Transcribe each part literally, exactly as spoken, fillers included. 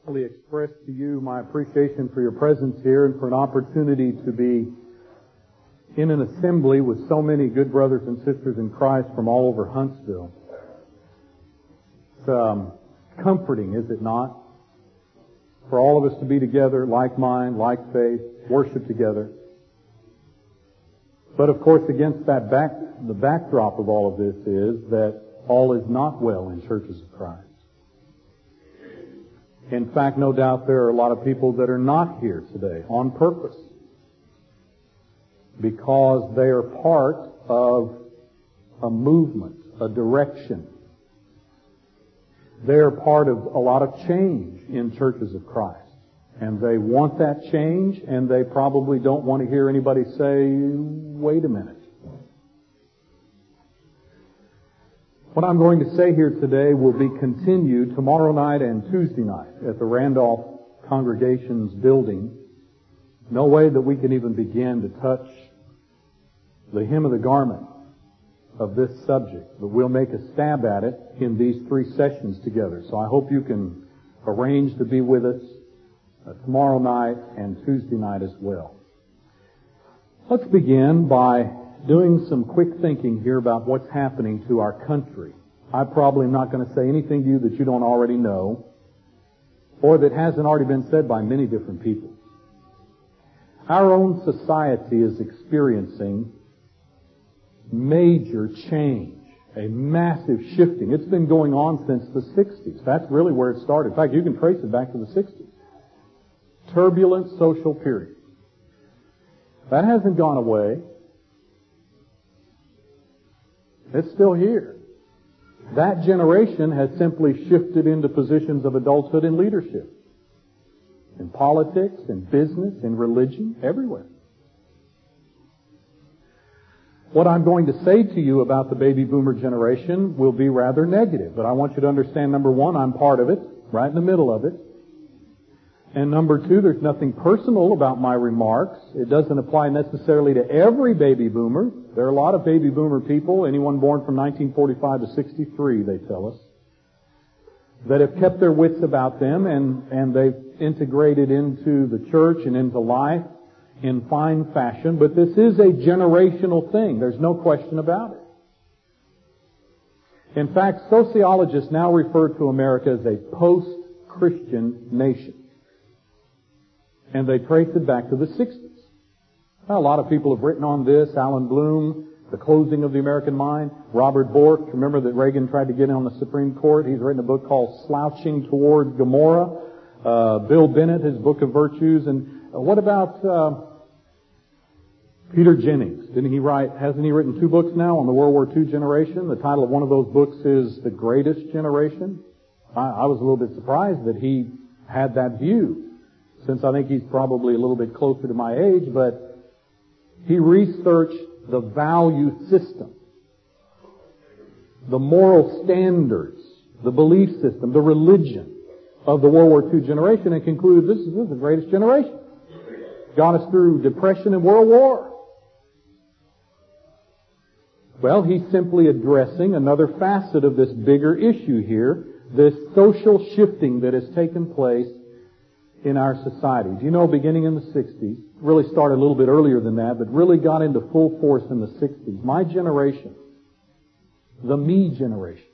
express to you my appreciation for your presence here and for an opportunity to be in an assembly with so many good brothers and sisters in Christ from all over Huntsville. It's um, comforting, is it not? For all of us to be together, like mind, like faith, worship together. But of course, against that back, the backdrop of all of this is that all is not well in churches of Christ. In fact, no doubt there are a lot of people that are not here today on purpose because they are part of a movement, a direction. They are part of a lot of change in churches of Christ. And they want that change, and they probably don't want to hear anybody say, wait a minute. What I'm going to say here today will be continued tomorrow night and Tuesday night at the Randolph Congregation's building. No way that we can even begin to touch the hem of the garment of this subject, but we'll make a stab at it in these three sessions together. So I hope you can arrange to be with us uh, tomorrow night and Tuesday night as well. Let's begin by doing some quick thinking here about what's happening to our country. I probably am not going to say anything to you that you don't already know, or that hasn't already been said by many different people. Our own society is experiencing major change, a massive shifting. It's been going on since the sixties. That's really where it started. In fact, you can trace it back to the sixties. Turbulent social period. That hasn't gone away. It's still here. That generation has simply shifted into positions of adulthood and leadership. In politics, in business, in religion, everywhere. What I'm going to say to you about the baby boomer generation will be rather negative, but I want you to understand, number one, I'm part of it, right in the middle of it. And number two, there's nothing personal about my remarks. It doesn't apply necessarily to every baby boomer. There are a lot of baby boomer people, anyone born from nineteen forty-five to sixty-three, they tell us, that have kept their wits about them and, and they've integrated into the church and into life in fine fashion. But this is a generational thing. There's no question about it. In fact, sociologists now refer to America as a post-Christian nation. And they trace it back to the sixties. Now, a lot of people have written on this. Alan Bloom, The Closing of the American Mind. Robert Bork, remember that Reagan tried to get in on the Supreme Court. He's written a book called Slouching Toward Gomorrah. Uh, Bill Bennett, his book of virtues. And uh, what about uh, Peter Jennings? Didn't he write, hasn't he written two books now on the World War Two generation? The title of one of those books is The Greatest Generation. I, I was a little bit surprised that he had that view, since I think he's probably a little bit closer to my age, but he researched the value system, the moral standards, the belief system, the religion of the World War Two generation and concluded this is, this is the greatest generation. Got us through Depression and World War. Well, he's simply addressing another facet of this bigger issue here, this social shifting that has taken place in our society. Do you know, beginning in the sixties, really started a little bit earlier than that, but really got into full force in the sixties. My generation, the me generation,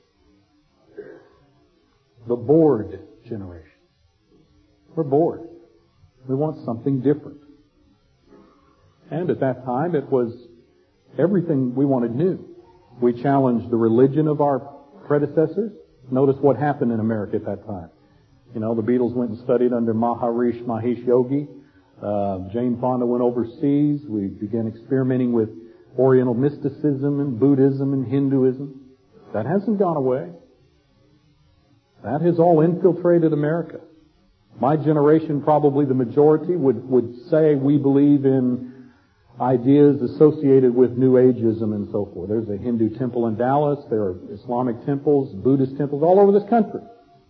the bored generation. We're bored. We want something different. And at that time, it was everything we wanted new. We challenged the religion of our predecessors. Notice what happened in America at that time. You know, the Beatles went and studied under Maharishi Mahesh Yogi. Uh, Jane Fonda went overseas. We began experimenting with Oriental mysticism and Buddhism and Hinduism. That hasn't gone away. That has all infiltrated America. My generation, probably the majority, would, would say we believe in ideas associated with New Ageism and so forth. There's a Hindu temple in Dallas. There are Islamic temples, Buddhist temples all over this country.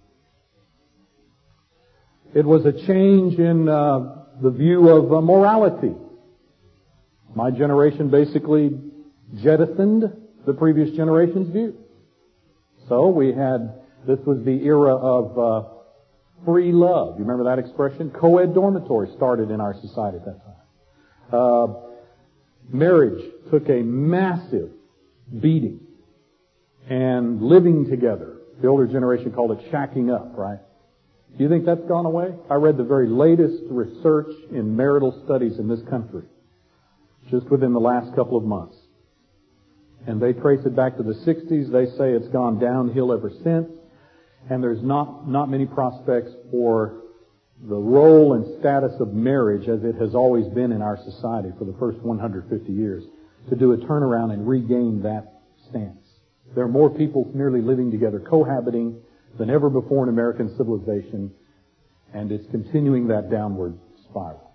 It was a change in uh, the view of uh, morality. My generation basically jettisoned the previous generation's view. So we had, this was the era of uh, free love. You remember that expression? Co-ed dormitories started in our society at that time. Uh, marriage took a massive beating. And living together, the older generation called it shacking up, right? Do you think that's gone away? I read the very latest research in marital studies in this country, just within the last couple of months. And they trace it back to the sixties. They say it's gone downhill ever since. And there's not, not many prospects for the role and status of marriage as it has always been in our society for the first one hundred fifty years to do a turnaround and regain that stance. There are more people merely living together, cohabiting, than ever before in American civilization, and it's continuing that downward spiral.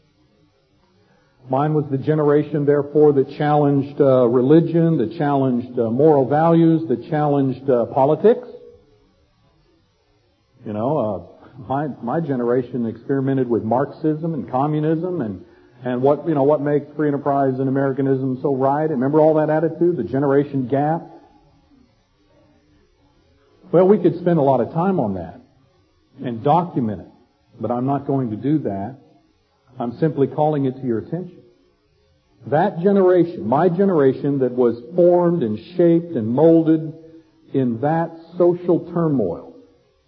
Mine was the generation, therefore, that challenged uh, religion, that challenged uh, moral values, that challenged uh, politics. You know, uh, my my generation experimented with Marxism and communism and and what you know what makes free enterprise and Americanism so right. Remember all that attitude, the generation gap. Well, we could spend a lot of time on that and document it, but I'm not going to do that. I'm simply calling it to your attention. That generation, my generation that was formed and shaped and molded in that social turmoil,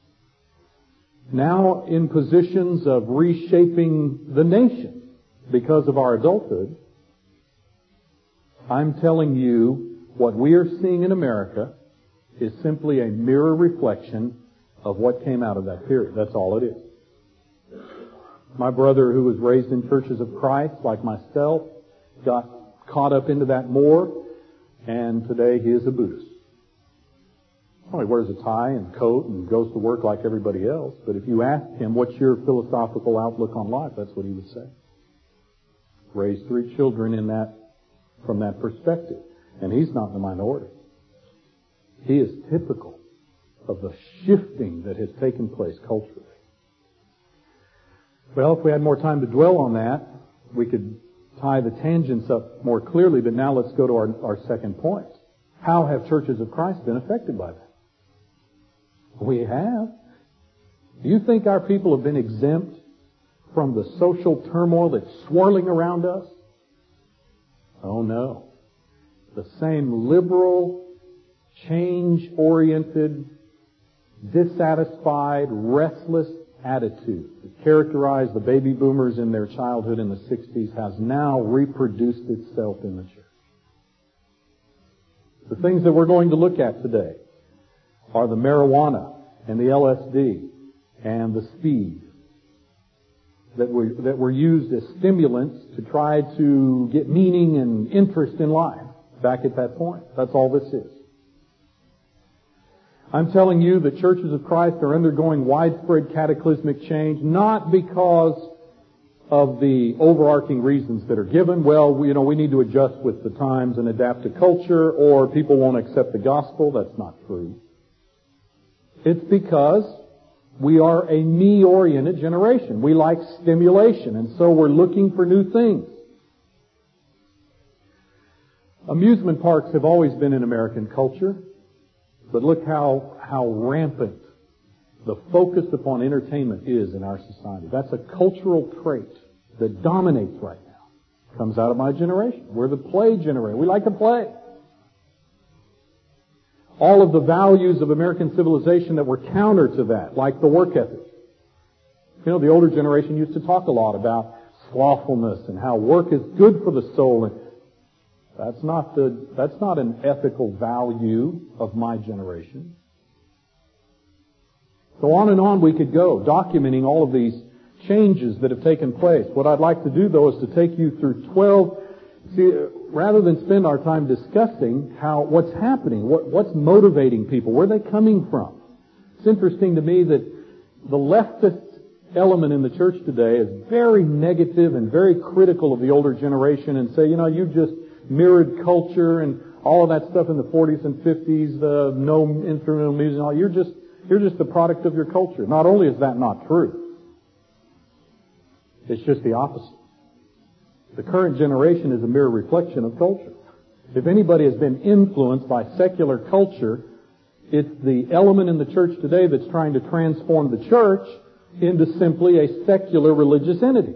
now in positions of reshaping the nation because of our adulthood, I'm telling you what we are seeing in America is simply a mirror reflection of what came out of that period. That's all it is. My brother, who was raised in Churches of Christ, like myself, got caught up into that more, and today he is a Buddhist. Well, he wears a tie and coat and goes to work like everybody else, but if you ask him, what's your philosophical outlook on life, that's what he would say. Raised three children in that, from that perspective. And he's not in the minority. He is typical of the shifting that has taken place culturally. Well, if we had more time to dwell on that, we could tie the tangents up more clearly, but now let's go to our, our second point. How have churches of Christ been affected by that? We have. Do you think our people have been exempt from the social turmoil that's swirling around us? Oh no. The same liberal, change-oriented, dissatisfied, restless attitude that characterized the baby boomers in their childhood in the sixties has now reproduced itself in the church. The things that we're going to look at today are the marijuana and the L S D and the speed that were, that were used as stimulants to try to get meaning and interest in life back at that point. That's all this is. I'm telling you that churches of Christ are undergoing widespread cataclysmic change, not because of the overarching reasons that are given. Well, you know, we need to adjust with the times and adapt to culture, or people won't accept the gospel. That's not true. It's because we are a me-oriented generation. We like stimulation, and so we're looking for new things. Amusement parks have always been in American culture. But look how, how rampant the focus upon entertainment is in our society. That's a cultural trait that dominates right now. Comes out of my generation. We're the play generation. We like to play. All of the values of American civilization that were counter to that, like the work ethic. You know, the older generation used to talk a lot about slothfulness and how work is good for the soul. And That's not the, that's not an ethical value of my generation. So on and on we could go, documenting all of these changes that have taken place. What I'd like to do, though, is to take you through twelve, see, rather than spend our time discussing how, what's happening, what, what's motivating people, where are they coming from. It's interesting to me that the leftist element in the church today is very negative and very critical of the older generation and say, you know, you just mirrored culture and all of that stuff in the forties and fifties, the no instrumental music and all. You're just, you're just the product of your culture. Not only is that not true, it's just the opposite. The current generation is a mere reflection of culture. If anybody has been influenced by secular culture, it's the element in the church today that's trying to transform the church into simply a secular religious entity.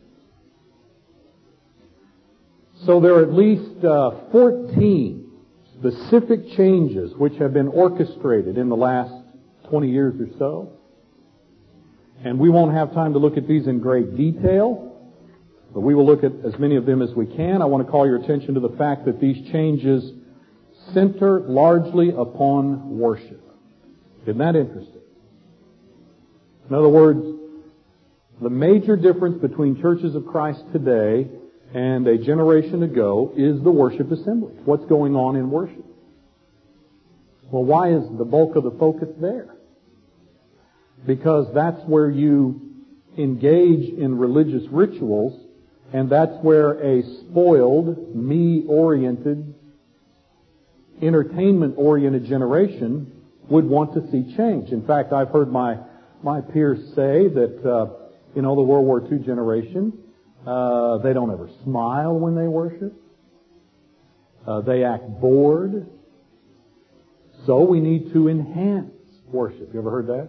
So there are at least uh, fourteen specific changes which have been orchestrated in the last twenty years or so. And we won't have time to look at these in great detail, but we will look at as many of them as we can. I want to call your attention to the fact that these changes center largely upon worship. Isn't that interesting? In other words, the major difference between churches of Christ today and a generation ago is the worship assembly. What's going on in worship? Well, why is the bulk of the focus there? Because that's where you engage in religious rituals, and that's where a spoiled, me-oriented, entertainment-oriented generation would want to see change. In fact, I've heard my, my peers say that, uh, you know, the World War Two generation, uh, they don't ever smile when they worship. Uh, they act bored. So we need to enhance worship. You ever heard that?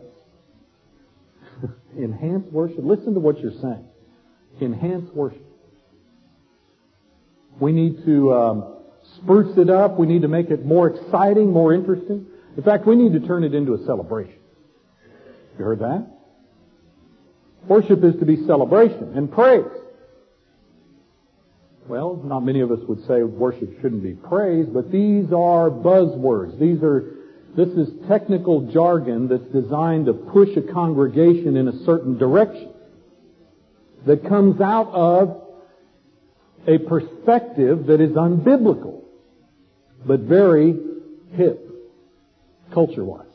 Enhance worship. Listen to what you're saying. Enhance worship. We need to um, spruce it up. We need to make it more exciting, more interesting. In fact, we need to turn it into a celebration. You heard that? Worship is to be celebration and praise. Well, not many of us would say worship shouldn't be praise, but these are buzzwords. These are, this is technical jargon that's designed to push a congregation in a certain direction that comes out of a perspective that is unbiblical, but very hip, culture-wise.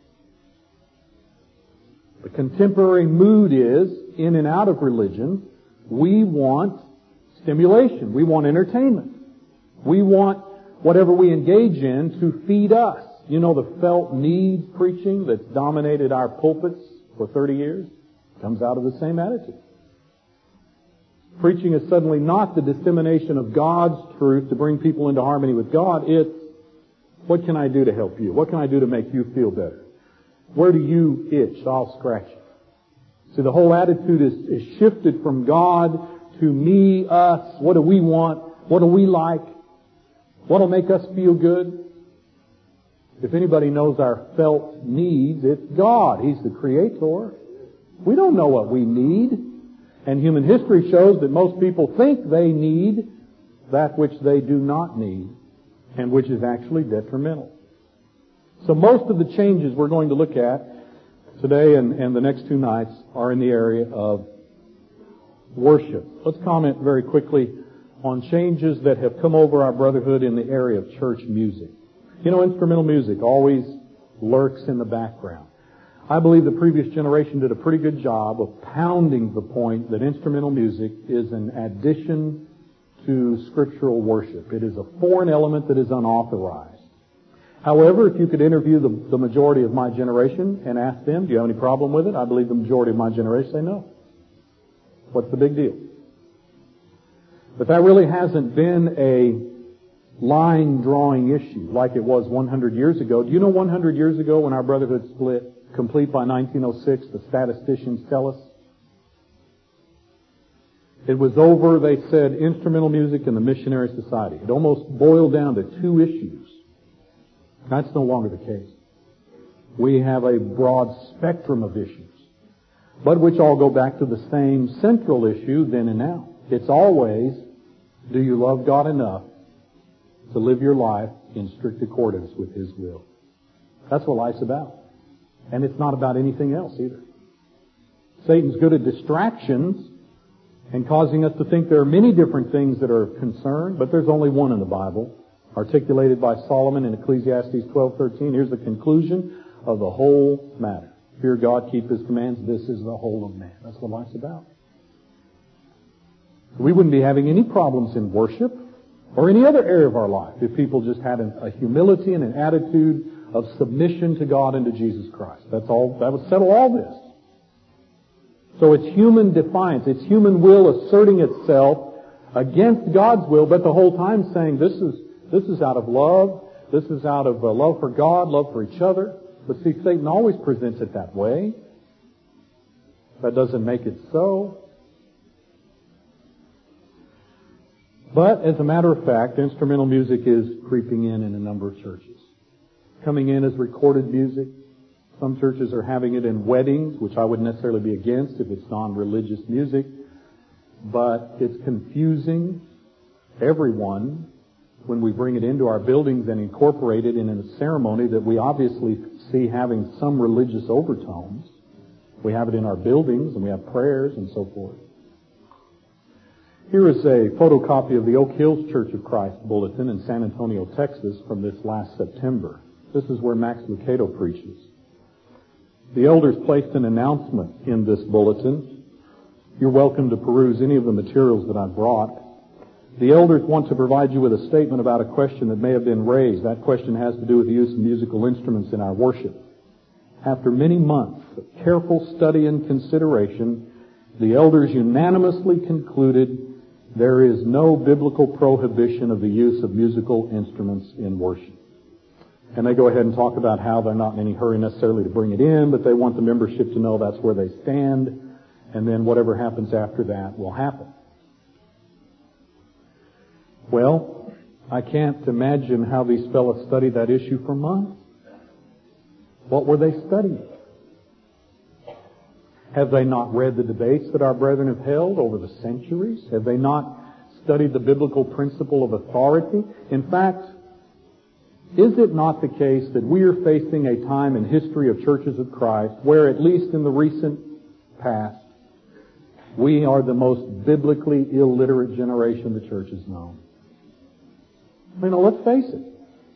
The contemporary mood is, in and out of religion, we want stimulation. We want entertainment. We want whatever we engage in to feed us. You know, the felt need preaching that's dominated our pulpits for thirty years comes out of the same attitude. Preaching is suddenly not the dissemination of God's truth to bring people into harmony with God. It's, what can I do to help you? What can I do to make you feel better? Where do you itch? I'll scratch it. See, the whole attitude is, is shifted from God to me, us. What do we want? What do we like? What will make us feel good? If anybody knows our felt needs, it's God. He's the Creator. We don't know what we need. And human history shows that most people think they need that which they do not need, and which is actually detrimental. So most of the changes we're going to look at today and, and the next two nights are in the area of worship. Let's comment very quickly on changes that have come over our brotherhood in the area of church music. You know, instrumental music always lurks in the background. I believe the previous generation did a pretty good job of pounding the point that instrumental music is an addition to scriptural worship. It is a foreign element that is unauthorized. However, if you could interview the, the majority of my generation and ask them, do you have any problem with it? I believe the majority of my generation say no. What's the big deal? But that really hasn't been a line-drawing issue like it was one hundred years ago. Do you know one hundred years ago when our brotherhood split, complete by nineteen oh six, the statisticians tell us? It was over, they said, instrumental music and the missionary society. It almost boiled down to two issues. That's no longer the case. We have a broad spectrum of issues, but which all go back to the same central issue then and now. It's always, do you love God enough to live your life in strict accordance with His will? That's what life's about. And it's not about anything else either. Satan's good at distractions and causing us to think there are many different things that are of concern, but there's only one in the Bible, articulated by Solomon in Ecclesiastes twelve thirteen. Here's the conclusion of the whole matter. Fear God, keep His commands. This is the whole of man. That's what life's about. We wouldn't be having any problems in worship or any other area of our life if people just had a humility and an attitude of submission to God and to Jesus Christ. That's all. That would settle all this. So it's human defiance. It's human will asserting itself against God's will, but the whole time saying this is this is out of love. This is out of uh, love for God, love for each other. But see, Satan always presents it that way. That doesn't make it so. But as a matter of fact, instrumental music is creeping in in a number of churches. Coming in as recorded music. Some churches are having it in weddings, which I wouldn't necessarily be against if it's non-religious music. But it's confusing everyone when we bring it into our buildings and incorporate it in a ceremony that we obviously see having some religious overtones. We have it in our buildings and we have prayers and so forth. Here is a photocopy of the Oak Hills Church of Christ bulletin in San Antonio, Texas from this last September. This is where Max Lucado preaches. The elders placed an announcement in this bulletin. You're welcome to peruse any of the materials that I've brought. The elders want to provide you with a statement about a question that may have been raised. That question has to do with the use of musical instruments in our worship. After many months of careful study and consideration, the elders unanimously concluded there is no biblical prohibition of the use of musical instruments in worship. And they go ahead and talk about how they're not in any hurry necessarily to bring it in, but they want the membership to know that's where they stand, and then whatever happens after that will happen. Well, I can't imagine how these fellows studied that issue for months. What were they studying? Have they not read the debates that our brethren have held over the centuries? Have they not studied the biblical principle of authority? In fact, is it not the case that we are facing a time in history of churches of Christ where, at least in the recent past, we are the most biblically illiterate generation the church has known? You know, let's face it.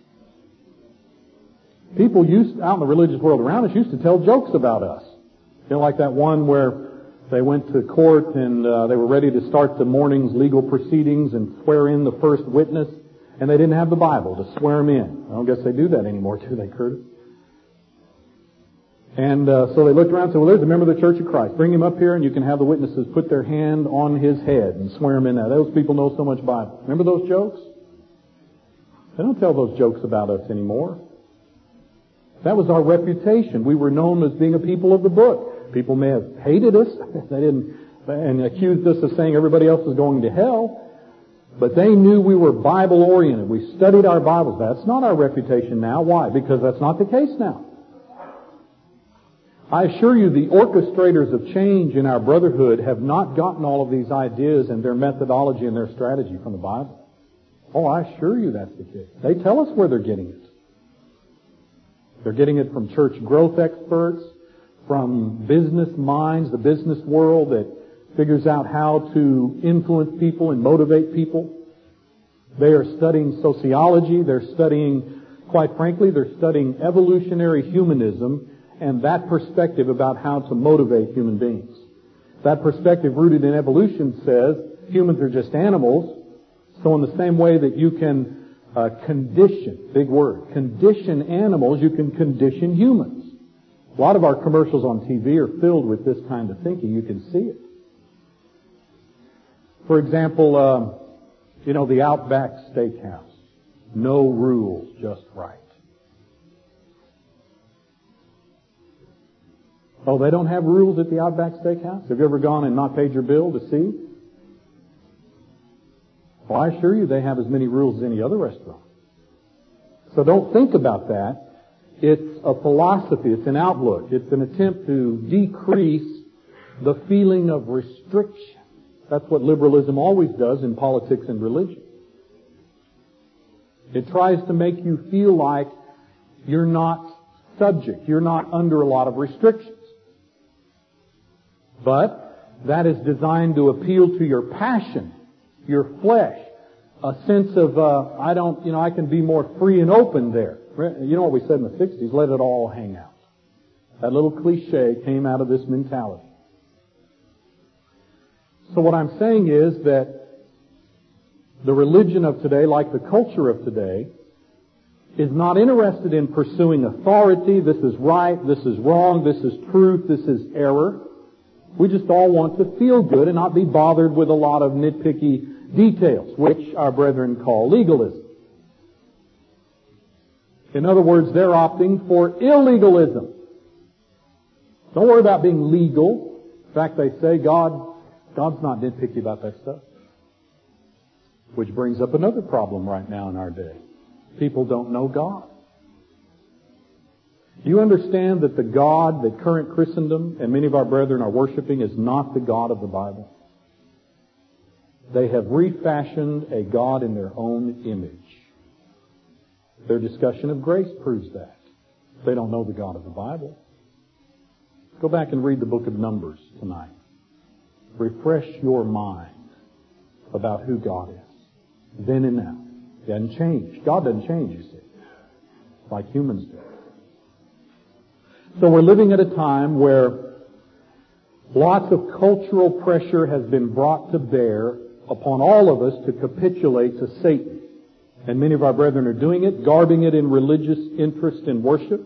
People used, out in the religious world around us, used to tell jokes about us. You know, like that one where they went to court and uh, they were ready to start the morning's legal proceedings and swear in the first witness, and they didn't have the Bible to swear him in. I don't guess they do that anymore, do they, Curtis? And uh, so they looked around and said, well, there's a member of the Church of Christ. Bring him up here and you can have the witnesses put their hand on his head and swear him in there. Those people know so much Bible. Remember those jokes? They don't tell those jokes about us anymore. That was our reputation. We were known as being a people of the book. People may have hated us they didn't, and accused us of saying everybody else was going to hell, but they knew we were Bible-oriented. We studied our Bibles. That's not our reputation now. Why? Because that's not the case now. I assure you the orchestrators of change in our brotherhood have not gotten all of these ideas and their methodology and their strategy from the Bible. Oh, I assure you that's the case. They tell us where they're getting it. They're getting it from church growth experts, from business minds, the business world that figures out how to influence people and motivate people. They are studying sociology. They're studying, quite frankly, they're studying evolutionary humanism and that perspective about how to motivate human beings. That perspective rooted in evolution says humans are just animals. So in the same way that you can uh, condition, big word, condition animals, you can condition humans. A lot of our commercials on T V are filled with this kind of thinking. You can see it. For example, uh, you know, the Outback Steakhouse. No rules, just right. Oh, they don't have rules at the Outback Steakhouse? Have you ever gone and not paid your bill to see? Well, I assure you they have as many rules as any other restaurant. So don't think about that. It's a philosophy. It's an outlook. It's an attempt to decrease the feeling of restriction. That's what liberalism always does in politics and religion. It tries to make you feel like you're not subject. You're not under a lot of restrictions. But that is designed to appeal to your passion, your flesh, a sense of, uh, I don't, you know, I can be more free and open there. You know what we said in the sixties? Let it all hang out. That little cliche came out of this mentality. So what I'm saying is that the religion of today, like the culture of today, is not interested in pursuing authority. This is right, this is wrong, this is truth, this is error. We just all want to feel good and not be bothered with a lot of nitpicky details, which our brethren call legalism. In other words, they're opting for illegalism. Don't worry about being legal. In fact, they say God, God's not nitpicky about that stuff. Which brings up another problem right now in our day. People don't know God. Do you understand that the God that current Christendom and many of our brethren are worshiping is not the God of the Bible? They have refashioned a God in their own image. Their discussion of grace proves that. They don't know the God of the Bible. Go back and read the book of Numbers tonight. Refresh your mind about who God is, then and now. He hasn't changed. God doesn't change, you see, like humans do. So we're living at a time where lots of cultural pressure has been brought to bear upon all of us to capitulate to Satan. And many of our brethren are doing it, garbing it in religious interest and worship.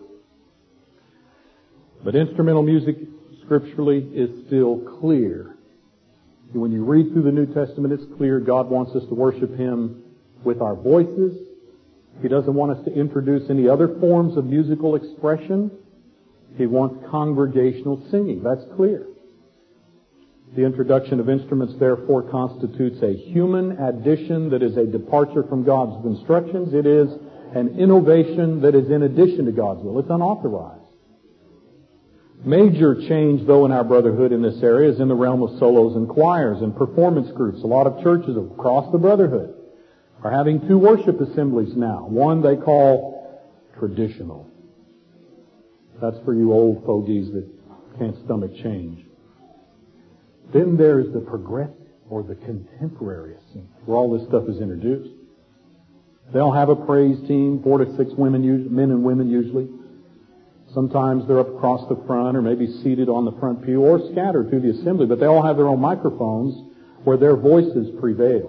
But instrumental music, scripturally, is still clear. When you read through the New Testament, it's clear God wants us to worship Him with our voices. He doesn't want us to introduce any other forms of musical expression. He wants congregational singing. That's clear. The introduction of instruments, therefore, constitutes a human addition that is a departure from God's instructions. It is an innovation that is in addition to God's will. It's unauthorized. Major change, though, in our brotherhood in this area is in the realm of solos and choirs and performance groups. A lot of churches across the brotherhood are having two worship assemblies now. One they call traditional. That's for you old fogies that can't stomach change. Then there's the progressive or the contemporary assembly, where all this stuff is introduced. They'll have a praise team, four to six women, men and women usually. Sometimes they're up across the front or maybe seated on the front pew or scattered through the assembly, but they all have their own microphones where their voices prevail.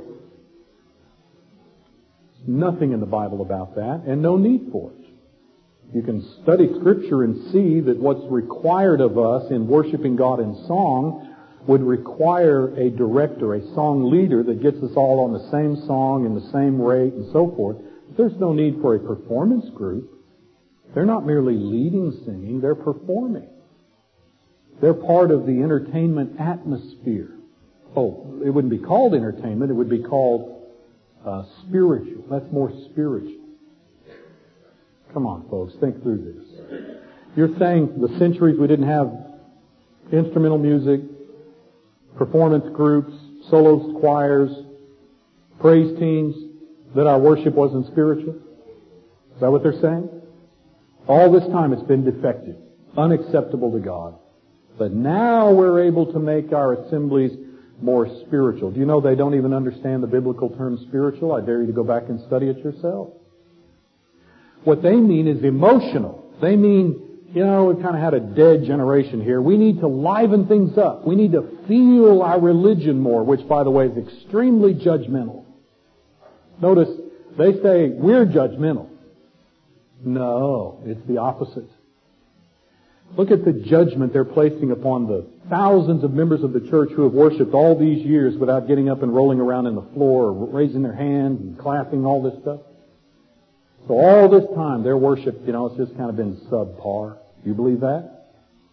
Nothing in the Bible about that, and no need for it. You can study Scripture and see that what's required of us in worshiping God in song would require a director, a song leader that gets us all on the same song and the same rate and so forth. There's no need for a performance group. They're not merely leading singing, they're performing. They're part of the entertainment atmosphere. Oh, it wouldn't be called entertainment, it would be called uh, spiritual. That's more spiritual. Come on, folks, think through this. You're saying the centuries we didn't have instrumental music, performance groups, solos, choirs, praise teams, that our worship wasn't spiritual? Is that what they're saying? All this time it's been defective, unacceptable to God. But now we're able to make our assemblies more spiritual. Do you know they don't even understand the biblical term spiritual? I dare you to go back and study it yourself. What they mean is emotional. They mean, you know, we've kind of had a dead generation here. We need to liven things up. We need to feel our religion more, which, by the way, is extremely judgmental. Notice, they say we're judgmental. No, it's the opposite. Look at the judgment they're placing upon the thousands of members of the church who have worshipped all these years without getting up and rolling around in the floor or raising their hands and clapping, all this stuff. So all this time, their worship, you know, it's just kind of been subpar. You believe that?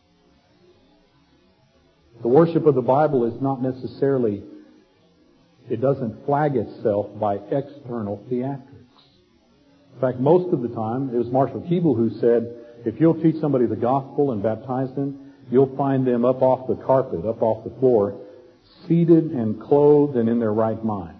The worship of the Bible is not necessarily, it doesn't flag itself by external theatrics. In fact, most of the time, it was Marshall Keeble who said, if you'll teach somebody the gospel and baptize them, you'll find them up off the carpet, up off the floor, seated and clothed and in their right mind.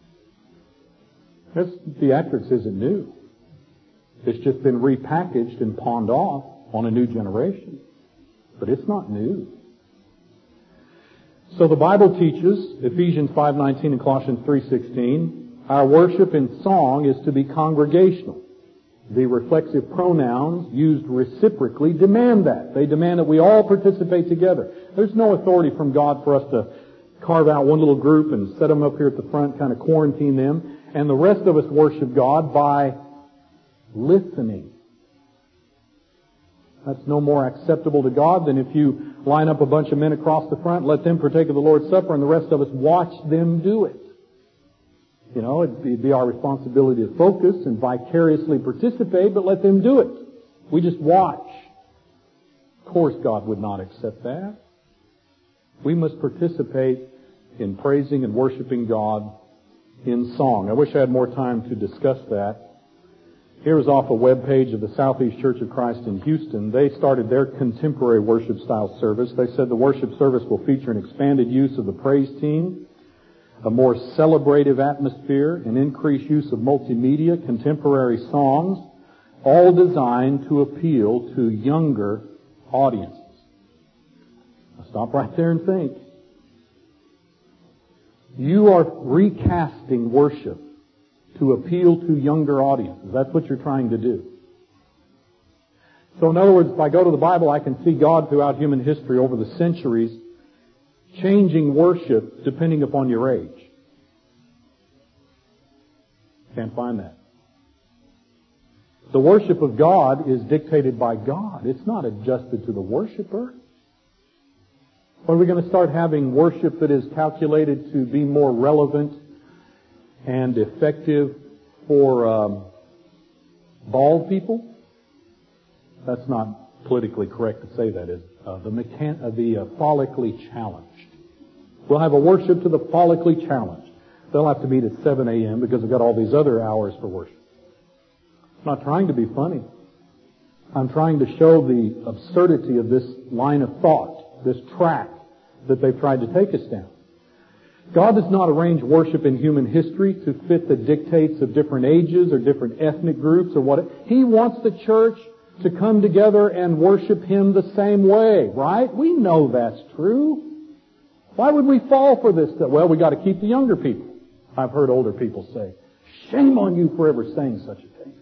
This theatrics isn't new. It's just been repackaged and pawned off on a new generation. But it's not new. So the Bible teaches, Ephesians five nineteen and Colossians three sixteen, our worship in song is to be congregational. The reflexive pronouns used reciprocally demand that. They demand that we all participate together. There's no authority from God for us to carve out one little group and set them up here at the front, kind of quarantine them, and the rest of us worship God by listening. That's no more acceptable to God than if you line up a bunch of men across the front, let them partake of the Lord's Supper, and the rest of us watch them do it. You know, it'd be our responsibility to focus and vicariously participate, but let them do it. We just watch. Of course God would not accept that. We must participate in praising and worshiping God in song. I wish I had more time to discuss that. Here is off a web page of the Southeast Church of Christ in Houston. They started their contemporary worship style service. They said the worship service will feature an expanded use of the praise team, a more celebrative atmosphere, an increased use of multimedia, contemporary songs, all designed to appeal to younger audiences. Now stop right there and think. You are recasting worship to appeal to younger audiences. That's what you're trying to do. So in other words, if I go to the Bible, I can see God throughout human history over the centuries changing worship depending upon your age. Can't find that. The worship of God is dictated by God. It's not adjusted to the worshiper. Or are we going to start having worship that is calculated to be more relevant and effective for um, bald people? That's not politically correct to say that, is it? Uh, the mechan- uh, the uh, follically challenged. We'll have a worship to the follically challenged. They'll have to meet at seven a.m. because they've got all these other hours for worship. I'm not trying to be funny. I'm trying to show the absurdity of this line of thought, this track that they've tried to take us down. God does not arrange worship in human history to fit the dictates of different ages or different ethnic groups or what. He wants the church to come together and worship Him the same way, right? We know that's true. Why would we fall for this stuff? Well, we got to keep the younger people. I've heard older people say, shame on you for ever saying such a thing.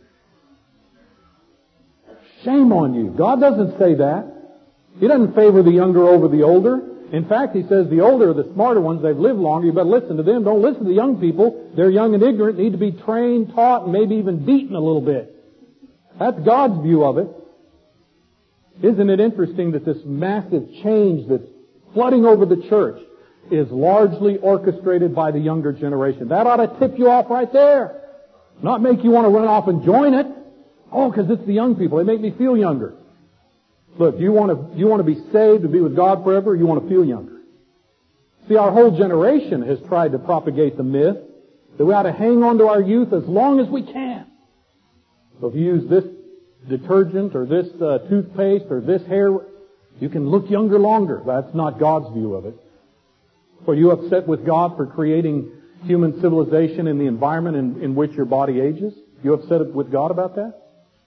Shame on you. God doesn't say that. He doesn't favor the younger over the older. In fact, He says the older are the smarter ones. They've lived longer. You better listen to them. Don't listen to the young people. They're young and ignorant, need to be trained, taught, and maybe even beaten a little bit. That's God's view of it. Isn't it interesting that this massive change that's flooding over the church is largely orchestrated by the younger generation? That ought to tip you off right there. Not make you want to run off and join it. Oh, because it's the young people. They make me feel younger. Look, you want to, you want to be saved and be with God forever, or you want to feel younger? See, our whole generation has tried to propagate the myth that we ought to hang on to our youth as long as we can. So if you use this detergent or this uh, toothpaste or this hair, you can look younger longer. That's not God's view of it. Are you upset with God for creating human civilization in the environment in, in which your body ages? You upset with God about that?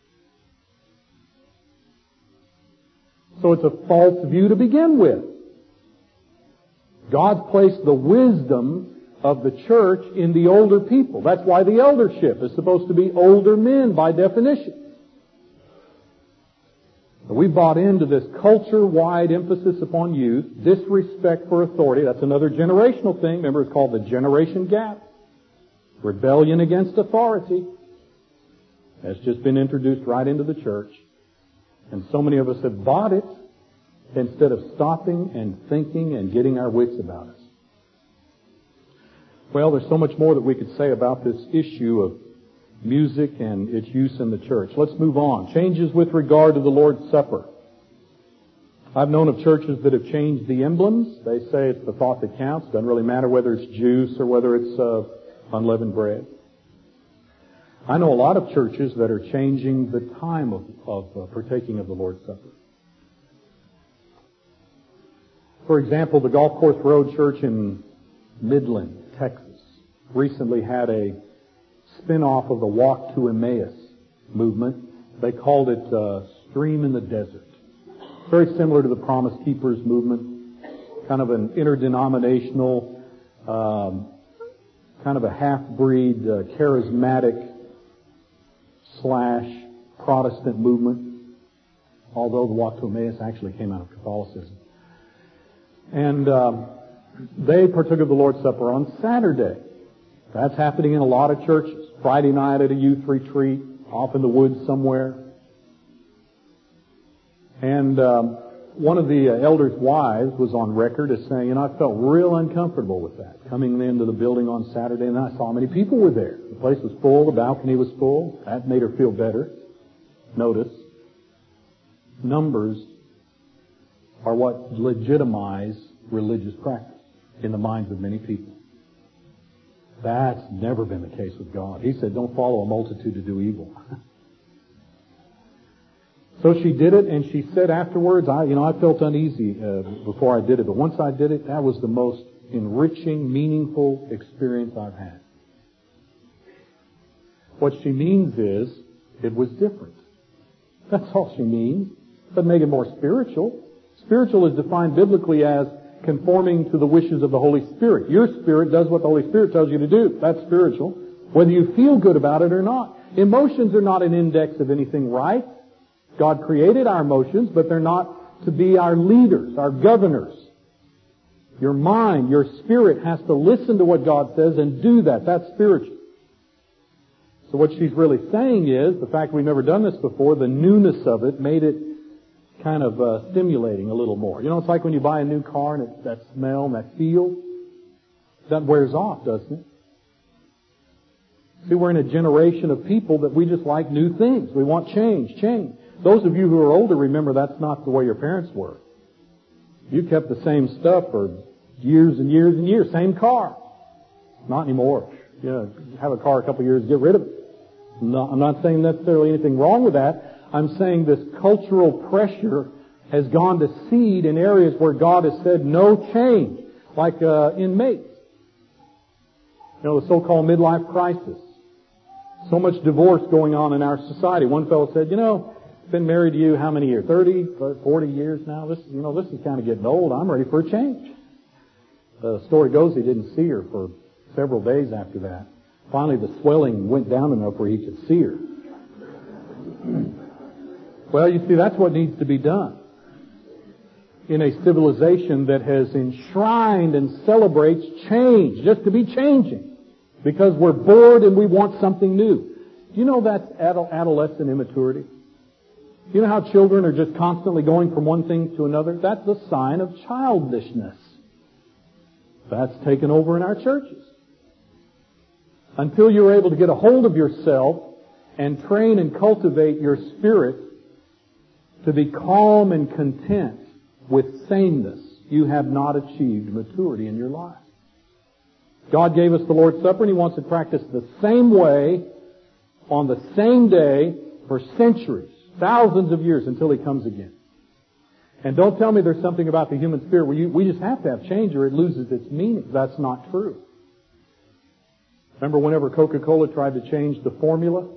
So it's a false view to begin with. God's placed the wisdom of the church in the older people. That's why the eldership is supposed to be older men by definition. We bought into this culture-wide emphasis upon youth, disrespect for authority. That's another generational thing. Remember, it's called the generation gap. Rebellion against authority. That's just been introduced right into the church. And so many of us have bought it instead of stopping and thinking and getting our wits about us. Well, there's so much more that we could say about this issue of music and its use in the church. Let's move on. Changes with regard to the Lord's Supper. I've known of churches that have changed the emblems. They say it's the thought that counts. Doesn't really matter whether it's juice or whether it's uh, unleavened bread. I know a lot of churches that are changing the time of, of uh, partaking of the Lord's Supper. For example, the Golf Course Road Church in Midland, Texas, recently had a spin-off of the Walk to Emmaus movement. They called it uh, Stream in the Desert. Very similar to the Promise Keepers movement. Kind of an interdenominational, um, kind of a half-breed, uh, charismatic slash Protestant movement. Although the Walk to Emmaus actually came out of Catholicism. And um, they partook of the Lord's Supper on Saturday. That's happening in a lot of churches. Friday night at a youth retreat, off in the woods somewhere. And um, one of the uh, elders' wives was on record as saying, you know, I felt real uncomfortable with that, coming into the building on Saturday, and then I saw how many people were there. The place was full, the balcony was full. That made her feel better. Notice, numbers are what legitimize religious practice in the minds of many people. That's never been the case with God. He said, don't follow a multitude to do evil. So she did it, and she said afterwards, I, you know, I felt uneasy uh, before I did it, but once I did it, that was the most enriching, meaningful experience I've had. What she means is, it was different. That's all she means. Doesn't make it more spiritual. Spiritual is defined biblically as conforming to the wishes of the Holy Spirit. Your spirit does what the Holy Spirit tells you to do. That's spiritual. Whether you feel good about it or not. Emotions are not an index of anything right. God created our emotions, but they're not to be our leaders, our governors. Your mind, your spirit has to listen to what God says and do that. That's spiritual. So what she's really saying is, the fact we've never done this before, the newness of it made it kind of uh, stimulating a little more. You know, it's like when you buy a new car and it's that smell and that feel, that wears off, doesn't it? See, we're in a generation of people that we just like new things. We want change, change. Those of you who are older remember that's not the way your parents were. You kept the same stuff for years and years and years. Same car. Not anymore. You know, have a car a couple of years, get rid of it. No, I'm not saying necessarily anything wrong with that. I'm saying this cultural pressure has gone to seed in areas where God has said no change. Like uh, in mates. You know, the so-called midlife crisis. So much divorce going on in our society. One fellow said, you know, I've been married to you how many years? thirty, forty years now? This, you know, this is kind of getting old. I'm ready for a change. The story goes he didn't see her for several days after that. Finally, the swelling went down enough where he could see her. Well, you see, that's what needs to be done in a civilization that has enshrined and celebrates change, just to be changing, because we're bored and we want something new. Do you know that's adolescent immaturity? You know how children are just constantly going from one thing to another? That's a sign of childishness. That's taken over in our churches. Until you're able to get a hold of yourself and train and cultivate your spirit to be calm and content with sameness, you have not achieved maturity in your life. God gave us the Lord's Supper, and He wants it practiced the same way on the same day for centuries, thousands of years until He comes again. And don't tell me there's something about the human spirit where you, we just have to have change or it loses its meaning. That's not true. Remember whenever Coca-Cola tried to change the formula?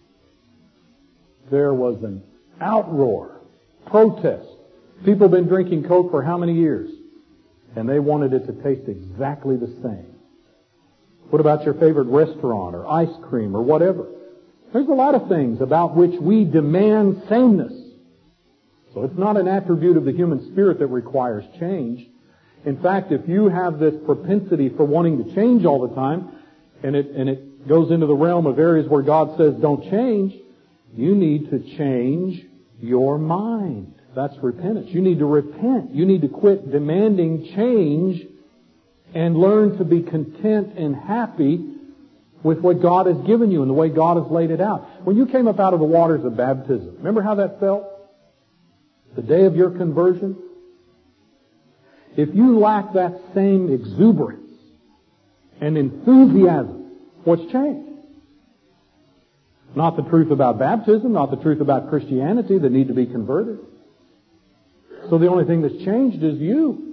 There was an outroar, protest. People have been drinking Coke for how many years? And they wanted it to taste exactly the same. What about your favorite restaurant or ice cream or whatever? There's a lot of things about which we demand sameness. So it's not an attribute of the human spirit that requires change. In fact, if you have this propensity for wanting to change all the time, and it, and it goes into the realm of areas where God says don't change, you need to change your mind. That's repentance. You need to repent. You need to quit demanding change and learn to be content and happy with what God has given you and the way God has laid it out. When you came up out of the waters of baptism, remember how that felt? The day of your conversion? If you lack that same exuberance and enthusiasm, what's changed? Not the truth about baptism, not the truth about Christianity that need to be converted. So the only thing that's changed is you.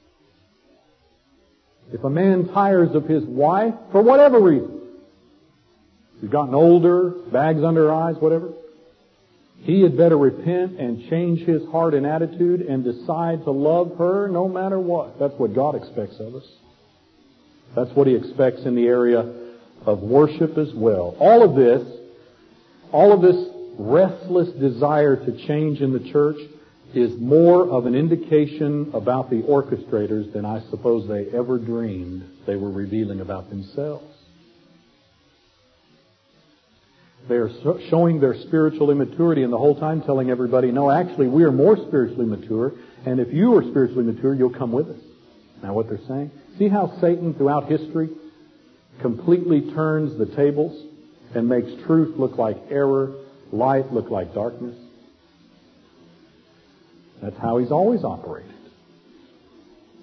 If a man tires of his wife, for whatever reason, he's gotten older, bags under her eyes, whatever, he had better repent and change his heart and attitude and decide to love her no matter what. That's what God expects of us. That's what He expects in the area of worship as well. All of this, all of this restless desire to change in the church is more of an indication about the orchestrators than I suppose they ever dreamed they were revealing about themselves. They are showing their spiritual immaturity and the whole time telling everybody, no, actually, we are more spiritually mature, and if you are spiritually mature, you'll come with us. Now what they're saying? See how Satan throughout history completely turns the tables and makes truth look like error, light look like darkness? That's how he's always operated.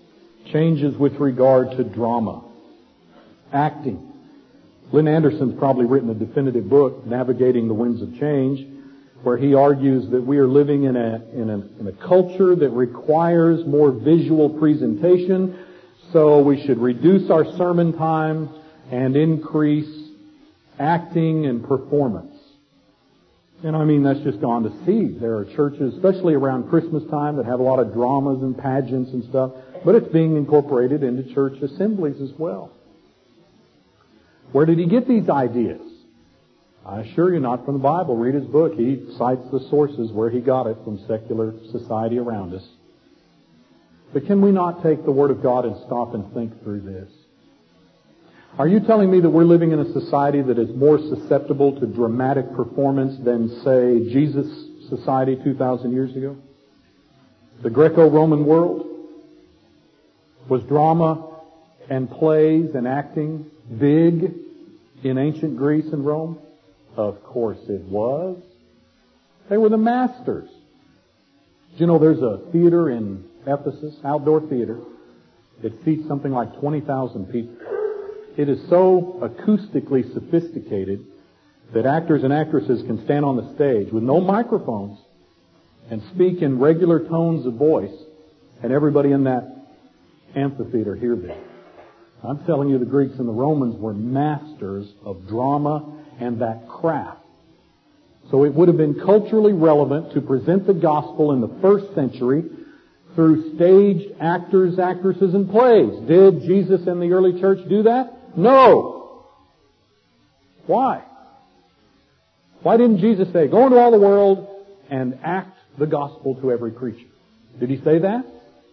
Changes with regard to drama, acting. Lynn Anderson's probably written a definitive book, Navigating the Winds of Change, where he argues that we are living in a, in a, in a culture that requires more visual presentation, so we should reduce our sermon time and increase acting and performance. And I mean, that's just gone to seed. There are churches, especially around Christmas time, that have a lot of dramas and pageants and stuff, but it's being incorporated into church assemblies as well. Where did he get these ideas? I assure you, not from the Bible. Read his book. He cites the sources where he got it from secular society around us. But can we not take the Word of God and stop and think through this? Are you telling me that we're living in a society that is more susceptible to dramatic performance than, say, Jesus' society two thousand years ago? The Greco-Roman world? Was drama and plays and acting big in ancient Greece and Rome? Of course it was. They were the masters. Do you know there's a theater in Ephesus, outdoor theater, that seats something like twenty thousand people. It is so acoustically sophisticated that actors and actresses can stand on the stage with no microphones and speak in regular tones of voice, and everybody in that amphitheater hear them. I'm telling you, the Greeks and the Romans were masters of drama and that craft. So it would have been culturally relevant to present the gospel in the first century through staged actors, actresses, and plays. Did Jesus and the early church do that? No. Why? Why didn't Jesus say, go into all the world and act the gospel to every creature? Did he say that?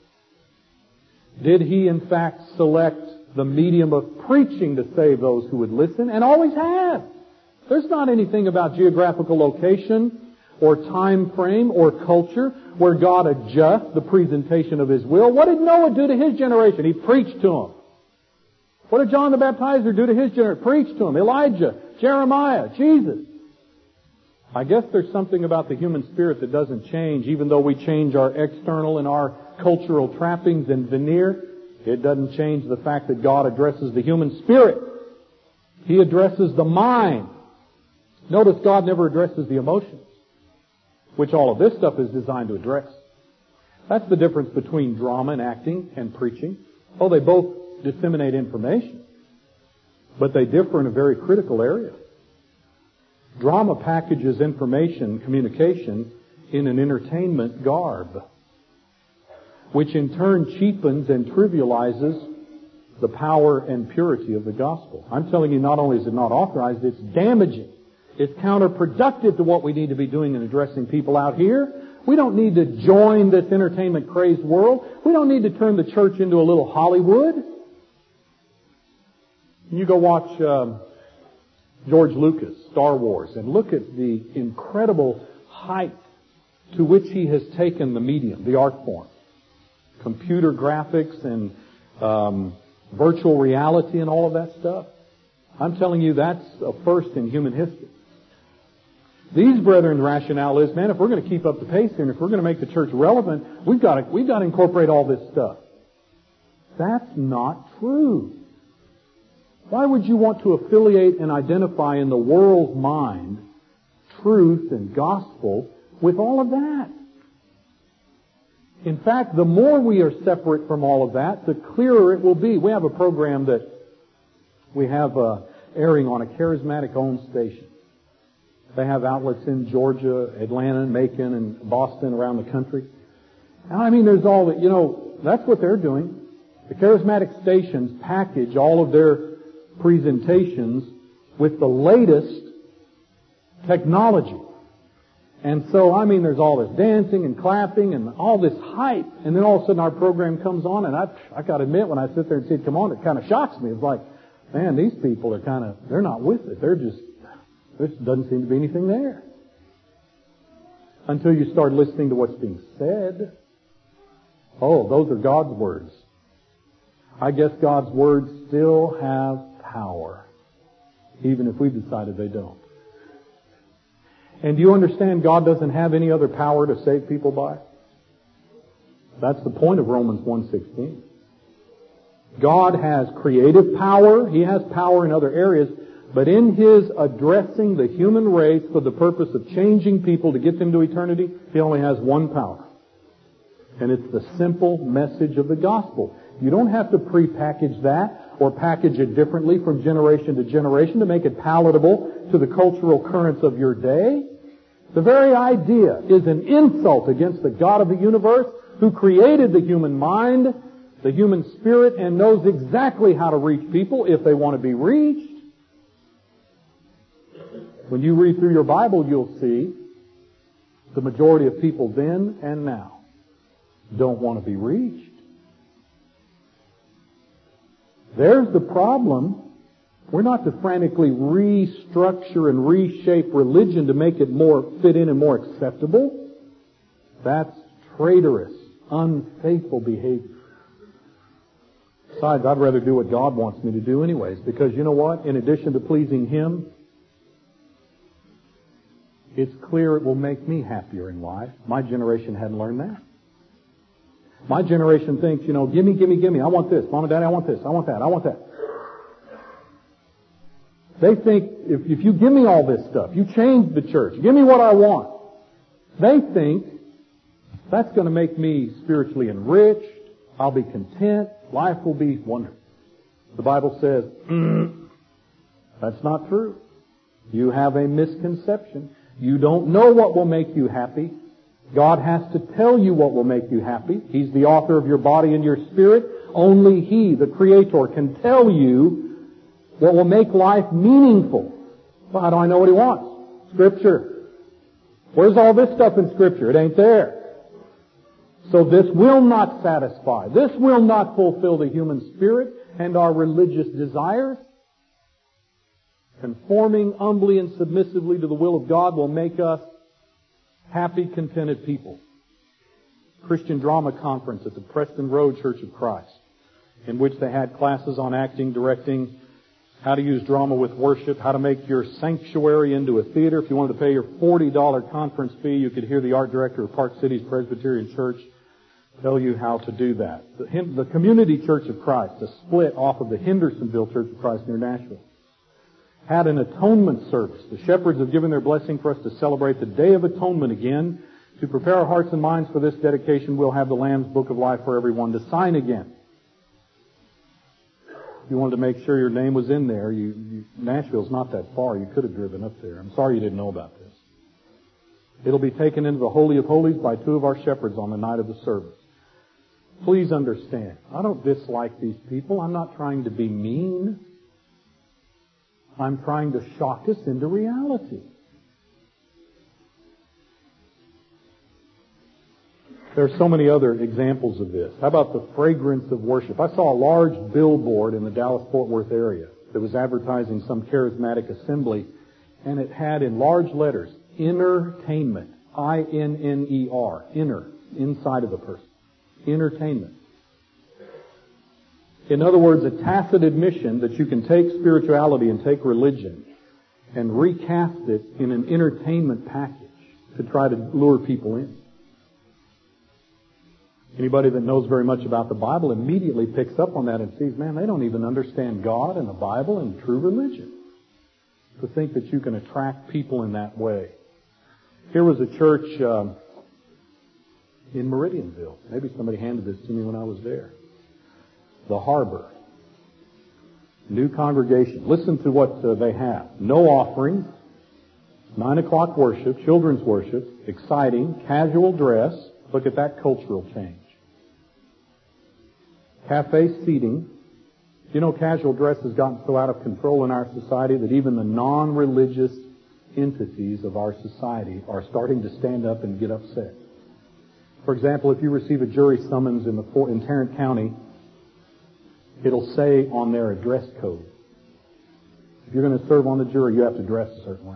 Did he in fact select the medium of preaching to save those who would listen? And always have. There's not anything about geographical location or time frame or culture where God adjusts the presentation of His will. What did Noah do to his generation? He preached to them. What did John the Baptizer do to his generation? Preach to them. Elijah, Jeremiah, Jesus. I guess there's something about the human spirit that doesn't change, even though we change our external and our cultural trappings and veneer. It doesn't change the fact that God addresses the human spirit. He addresses the mind. Notice God never addresses the emotions, which all of this stuff is designed to address. That's the difference between drama and acting and preaching. Oh, they both disseminate information, but they differ in a very critical area. Drama packages information, communication, in an entertainment garb, which in turn cheapens and trivializes the power and purity of the gospel. I'm telling you, not only is it not authorized, it's damaging. It's counterproductive to what we need to be doing in addressing people out here. We don't need to join this entertainment-crazed world. We don't need to turn the church into a little Hollywood. You go watch um, George Lucas, Star Wars, and look at the incredible height to which he has taken the medium, the art form. Computer graphics and um, virtual reality and all of that stuff. I'm telling you, that's a first in human history. These brethren's rationale is, man, if we're going to keep up the pace here and if we're going to make the church relevant, we've got to, we've got to incorporate all this stuff. That's not true. Why would you want to affiliate and identify in the world's mind truth and gospel with all of that? In fact, the more we are separate from all of that, the clearer it will be. We have a program that we have uh, airing on a charismatic-owned station. They have outlets in Georgia, Atlanta, Macon, and Boston, around the country. And I mean, there's all that, you know, that's what they're doing. The charismatic stations package all of their presentations with the latest technology. And so, I mean, there's all this dancing and clapping and all this hype. And then all of a sudden our program comes on, and I, I got to admit, when I sit there and see it come on, it kind of shocks me. It's like, man, these people are kind of, they're not with it. They're just, there doesn't seem to be anything there. Until you start listening to what's being said. Oh, those are God's words. I guess God's words still have power, even if we've decided they don't. And do you understand God doesn't have any other power to save people by? That's the point of Romans one sixteen. God has creative power. He has power in other areas. But in His addressing the human race for the purpose of changing people to get them to eternity, He only has one power. And it's the simple message of the gospel. You don't have to prepackage that or package it differently from generation to generation to make it palatable to the cultural currents of your day. The very idea is an insult against the God of the universe who created the human mind, the human spirit, and knows exactly how to reach people if they want to be reached. When you read through your Bible, you'll see the majority of people then and now don't want to be reached. There's the problem. We're not to frantically restructure and reshape religion to make it more fit in and more acceptable. That's traitorous, unfaithful behavior. Besides, I'd rather do what God wants me to do anyways, because you know what? In addition to pleasing Him, it's clear it will make me happier in life. My generation hadn't learned that. My generation thinks, you know, gimme, gimme, gimme. I want this. Mom and Daddy, I want this. I want that. I want that. They think, if, if you give me all this stuff, you change the church, give me what I want. They think that's going to make me spiritually enriched. I'll be content. Life will be wonderful. The Bible says, mm, that's not true. You have a misconception. You don't know what will make you happy. God has to tell you what will make you happy. He's the author of your body and your spirit. Only He, the Creator, can tell you what will make life meaningful. Well, how do I know what He wants? Scripture. Where's all this stuff in Scripture? It ain't there. So this will not satisfy. This will not fulfill the human spirit and our religious desires. Conforming humbly and submissively to the will of God will make us happy, contented people. Christian Drama Conference at the Preston Road Church of Christ, in which they had classes on acting, directing, how to use drama with worship, how to make your sanctuary into a theater. If you wanted to pay your forty dollars conference fee, you could hear the art director of Park City's Presbyterian Church tell you how to do that. The, the Community Church of Christ, a split off of the Hendersonville Church of Christ near Nashville, had an atonement service. The shepherds have given their blessing for us to celebrate the Day of Atonement again. To prepare our hearts and minds for this dedication, we'll have the Lamb's Book of Life for everyone to sign again. If you wanted to make sure your name was in there, you, you, Nashville's not that far. You could have driven up there. I'm sorry you didn't know about this. It'll be taken into the Holy of Holies by two of our shepherds on the night of the service. Please understand, I don't dislike these people. I'm not trying to be mean. I'm trying to shock us into reality. There are so many other examples of this. How about the fragrance of worship? I saw a large billboard in the Dallas-Fort Worth area that was advertising some charismatic assembly, and it had in large letters, entertainment, I N N E R, inner, inside of the person, entertainment. In other words, a tacit admission that you can take spirituality and take religion and recast it in an entertainment package to try to lure people in. Anybody that knows very much about the Bible immediately picks up on that and sees, man, they don't even understand God and the Bible and true religion. To think that you can attract people in that way. Here was a church um, in Meridianville. Maybe somebody handed this to me when I was there. The Harbor. New congregation. Listen to what uh, they have. No offerings. Nine o'clock worship. Children's worship. Exciting. Casual dress. Look at that cultural change. Cafe seating. You know, casual dress has gotten so out of control in our society that even the non-religious entities of our society are starting to stand up and get upset. For example, if you receive a jury summons in, the, in Tarrant County, it'll say on there a dress code. If you're going to serve on the jury, you have to dress a certain way.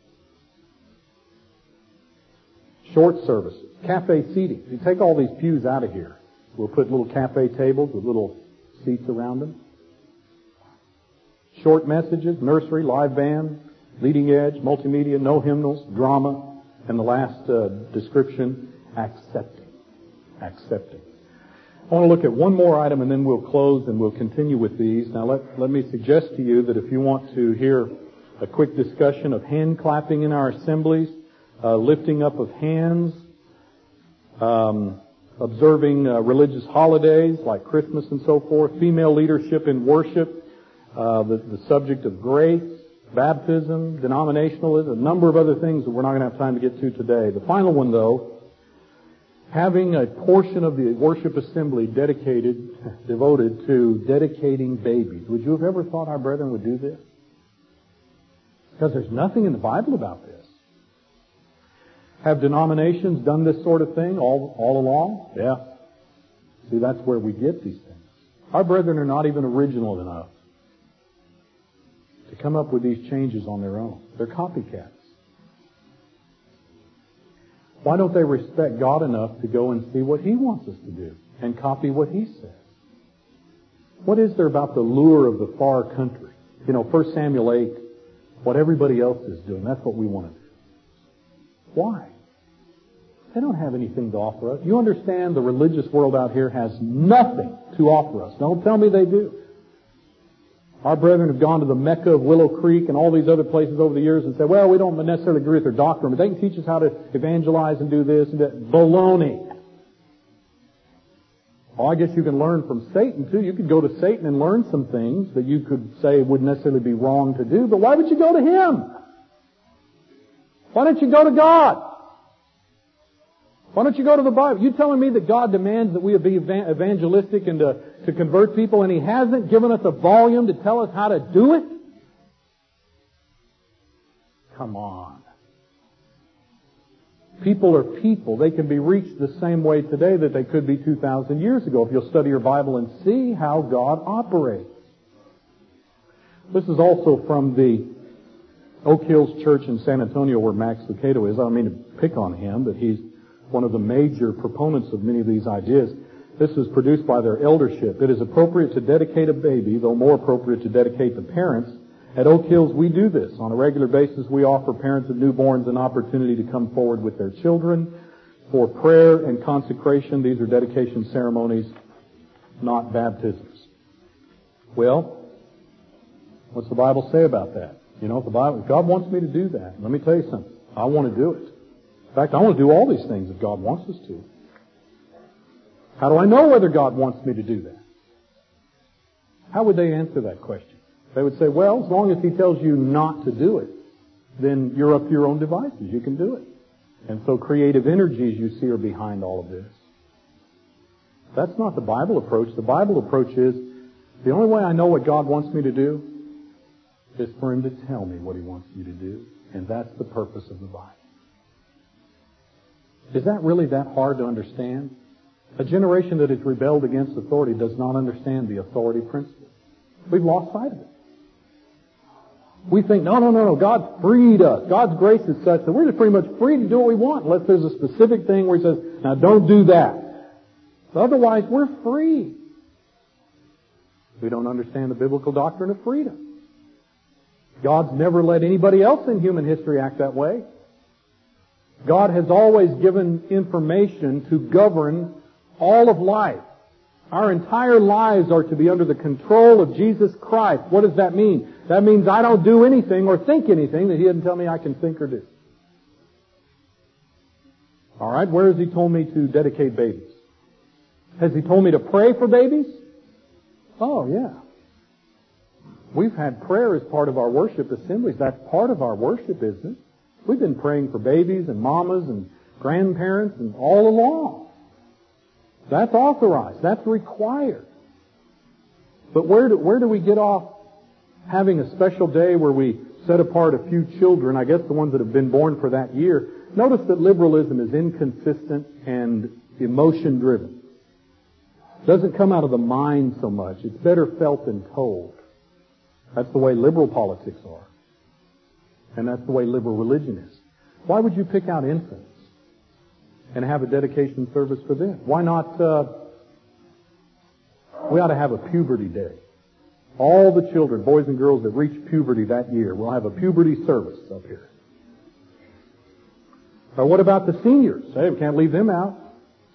Short services. Cafe seating. You take all these pews out of here. We'll put little cafe tables with little seats around them. Short messages, nursery, live band, leading edge, multimedia, no hymnals, drama, and the last uh, description, accepting. Accepting. I want to look at one more item and then we'll close and we'll continue with these. Now let, let me suggest to you that if you want to hear a quick discussion of hand clapping in our assemblies, uh, lifting up of hands, um, observing uh, religious holidays like Christmas and so forth, female leadership in worship, uh, the, the subject of grace, baptism, denominationalism, a number of other things that we're not going to have time to get to today. The final one, though, having a portion of the worship assembly dedicated, devoted to dedicating babies. Would you have ever thought our brethren would do this? Because there's nothing in the Bible about this. Have denominations done this sort of thing all, all along? Yeah. See, that's where we get these things. Our brethren are not even original enough to come up with these changes on their own. They're copycats. Why don't they respect God enough to go and see what He wants us to do and copy what He says? What is there about the lure of the far country? You know, First Samuel eight, what everybody else is doing, that's what we want to do. Why? They don't have anything to offer us. You understand the religious world out here has nothing to offer us. Don't tell me they do. Our brethren have gone to the Mecca of Willow Creek and all these other places over the years and said, well, we don't necessarily agree with their doctrine, but they can teach us how to evangelize and do this and that. Baloney. Well, I guess you can learn from Satan, too. You could go to Satan and learn some things that you could say wouldn't necessarily be wrong to do, but why would you go to him? Why don't you go to God? Why don't you go to the Bible? You telling me that God demands that we be evangelistic and to, to convert people, and He hasn't given us a volume to tell us how to do it? Come on. People are people. They can be reached the same way today that they could be two thousand years ago if you'll study your Bible and see how God operates. This is also from the Oak Hills Church in San Antonio where Max Lucado is. I don't mean to pick on him, but he's one of the major proponents of many of these ideas. This is produced by their eldership. It is appropriate to dedicate a baby, though more appropriate to dedicate the parents. At Oak Hills, we do this. On a regular basis, we offer parents of newborns an opportunity to come forward with their children for prayer and consecration. These are dedication ceremonies, not baptisms. Well, what's the Bible say about that? You know, if the Bible, if God wants me to do that, let me tell you something. I want to do it. In fact, I want to do all these things if God wants us to. How do I know whether God wants me to do that? How would they answer that question? They would say, well, as long as He tells you not to do it, then you're up to your own devices. You can do it. And so creative energies you see are behind all of this. That's not the Bible approach. The Bible approach is, the only way I know what God wants me to do is for Him to tell me what He wants me to do. And that's the purpose of the Bible. Is that really that hard to understand? A generation that has rebelled against authority does not understand the authority principle. We've lost sight of it. We think, no, no, no, no, God's freed us. God's grace is such that we're just pretty much free to do what we want unless there's a specific thing where He says, now don't do that. But otherwise, we're free. We don't understand the biblical doctrine of freedom. God's never let anybody else in human history act that way. God has always given information to govern all of life. Our entire lives are to be under the control of Jesus Christ. What does that mean? That means I don't do anything or think anything that He didn't tell me I can think or do. All right, where has He told me to dedicate babies? Has He told me to pray for babies? Oh, yeah. We've had prayer as part of our worship assemblies. That's part of our worship, isn't it? We've been praying for babies and mamas and grandparents and all along. That's authorized. That's required. But where do, where do we get off having a special day where we set apart a few children, I guess the ones that have been born for that year? Notice that liberalism is inconsistent and emotion-driven. It doesn't come out of the mind so much. It's better felt than told. That's the way liberal politics are. And that's the way liberal religion is. Why would you pick out infants and have a dedication service for them? Why not, uh, we ought to have a puberty day. All the children, boys and girls that reach puberty that year, we'll have a puberty service up here. Or what about the seniors? Hey, we can't leave them out.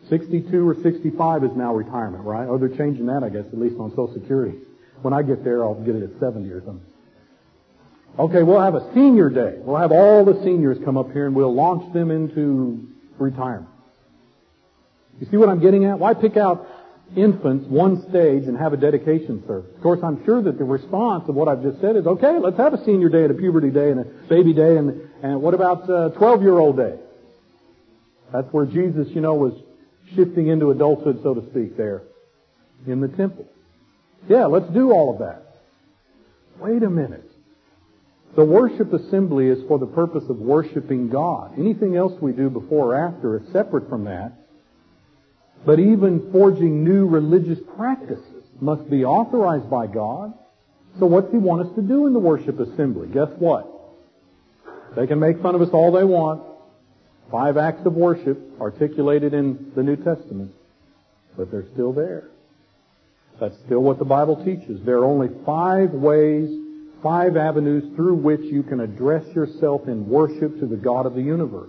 sixty-two or sixty-five is now retirement, right? Oh, they're changing that, I guess, at least on Social Security. When I get there, I'll get it at seventy or something. Okay, we'll have a senior day. We'll have all the seniors come up here and we'll launch them into retirement. You see what I'm getting at? Why pick out infants one stage and have a dedication service? Of course, I'm sure that the response of what I've just said is, okay, let's have a senior day and a puberty day and a baby day, and, and what about a twelve-year-old day? That's where Jesus, you know, was shifting into adulthood, so to speak, there in the temple. Yeah, let's do all of that. Wait a minute. The worship assembly is for the purpose of worshiping God. Anything else we do before or after is separate from that. But even forging new religious practices must be authorized by God. So what's He want us to do in the worship assembly? Guess what? They can make fun of us all they want. Five acts of worship articulated in the New Testament. But they're still there. That's still what the Bible teaches. There are only five ways, five avenues through which you can address yourself in worship to the God of the universe.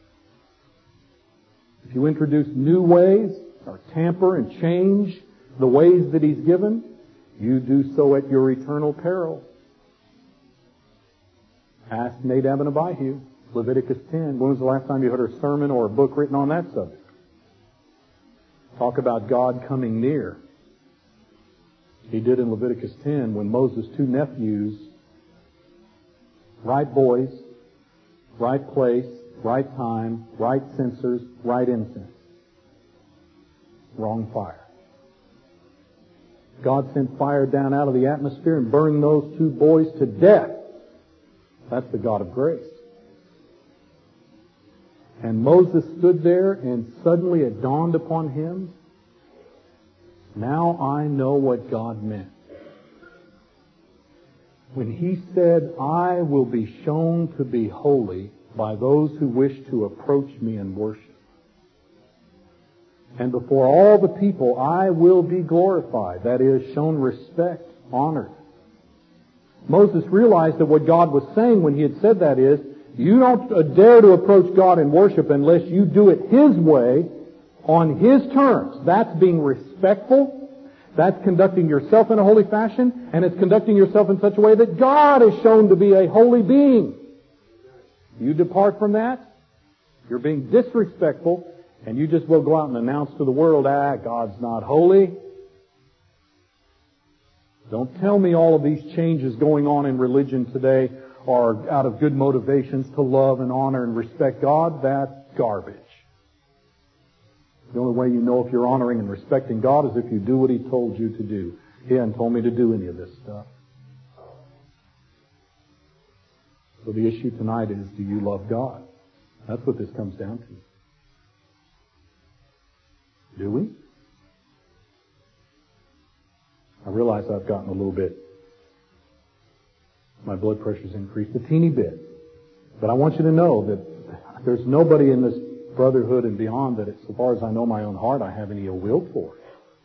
If you introduce new ways, or tamper and change the ways that He's given, you do so at your eternal peril. Ask Nadab and Abihu, Leviticus ten. When was the last time you heard a sermon or a book written on that subject? Talk about God coming near. He did in Leviticus ten when Moses' two nephews, right voice, right place, right time, right censers, right incense. Wrong fire. God sent fire down out of the atmosphere and burned those two boys to death. That's the God of grace. And Moses stood there and suddenly it dawned upon him, now I know what God meant. When He said, I will be shown to be holy by those who wish to approach me in worship. And before all the people, I will be glorified. That is, shown respect, honored. Moses realized that what God was saying when he had said that is, you don't dare to approach God in worship unless you do it His way, on His terms. That's being respectful. That's conducting yourself in a holy fashion, and it's conducting yourself in such a way that God is shown to be a holy being. You depart from that, you're being disrespectful, and you just will go out and announce to the world, ah, God's not holy. Don't tell me all of these changes going on in religion today are out of good motivations to love and honor and respect God. That's garbage. The only way you know if you're honoring and respecting God is if you do what He told you to do. He hadn't told me to do any of this stuff. So the issue tonight is, do you love God? That's what this comes down to. Do we? I realize I've gotten a little bit, my blood pressure's increased a teeny bit. But I want you to know that there's nobody in this brotherhood and beyond that, so far as I know my own heart, I have any ill will for.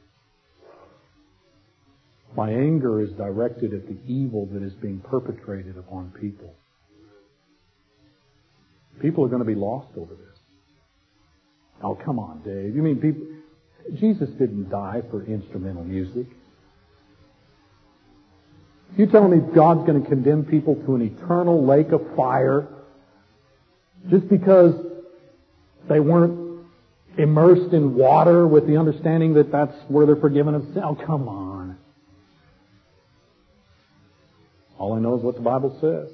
My anger is directed at the evil that is being perpetrated upon people. People are going to be lost over this. Oh, come on, Dave. You mean people... Jesus didn't die for instrumental music. You telling me God's going to condemn people to an eternal lake of fire just because they weren't immersed in water with the understanding that that's where they're forgiven of sin? Oh, come on. All I know is what the Bible says.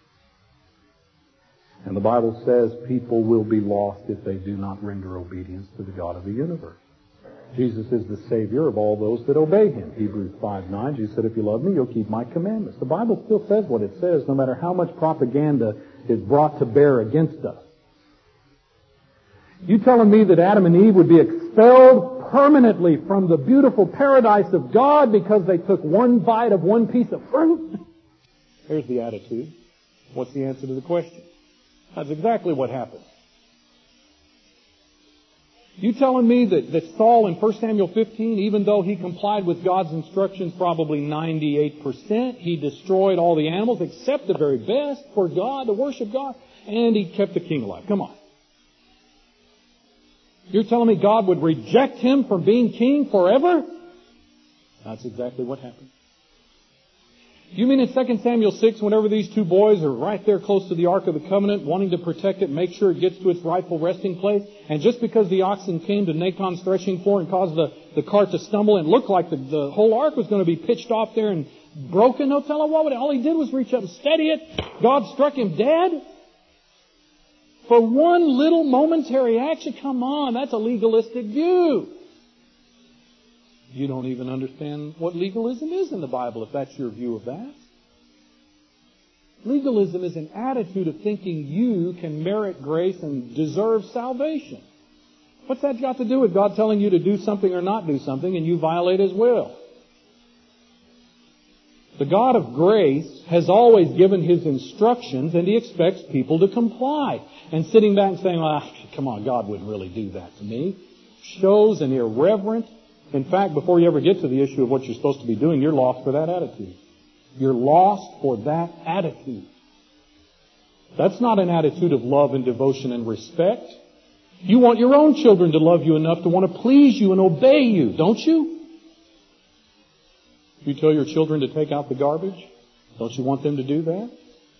And the Bible says people will be lost if they do not render obedience to the God of the universe. Jesus is the Savior of all those that obey Him. Hebrews five nine, Jesus said, if you love me, you'll keep my commandments. The Bible still says what it says, no matter how much propaganda is brought to bear against us. You telling me that Adam and Eve would be expelled permanently from the beautiful paradise of God because they took one bite of one piece of fruit? Here's the attitude. What's the answer to the question? That's exactly what happened. You telling me that, that Saul in First Samuel fifteen, even though he complied with God's instructions probably ninety-eight percent, he destroyed all the animals except the very best for God, to worship God, and he kept the king alive. Come on. You're telling me God would reject him from being king forever? That's exactly what happened. You mean in Second Samuel six, whenever these two boys are right there close to the Ark of the Covenant, wanting to protect it, make sure it gets to its rightful resting place, and just because the oxen came to Nachon's threshing floor and caused the, the cart to stumble and looked like the, the whole ark was going to be pitched off there and broken, no telling what would, all he did was reach up and steady it. God struck him dead? For one little momentary action? Come on, that's a legalistic view. You don't even understand what legalism is in the Bible if that's your view of that. Legalism is an attitude of thinking you can merit grace and deserve salvation. What's that got to do with God telling you to do something or not do something and you violate His will? The God of grace has always given His instructions and He expects people to comply. And sitting back and saying, well, come on, God wouldn't really do that to me, shows an irreverent. In fact, before you ever get to the issue of what you're supposed to be doing, you're lost for that attitude. You're lost for that attitude. That's not an attitude of love and devotion and respect. You want your own children to love you enough to want to please you and obey you, don't you? You tell your children to take out the garbage, don't you want them to do that?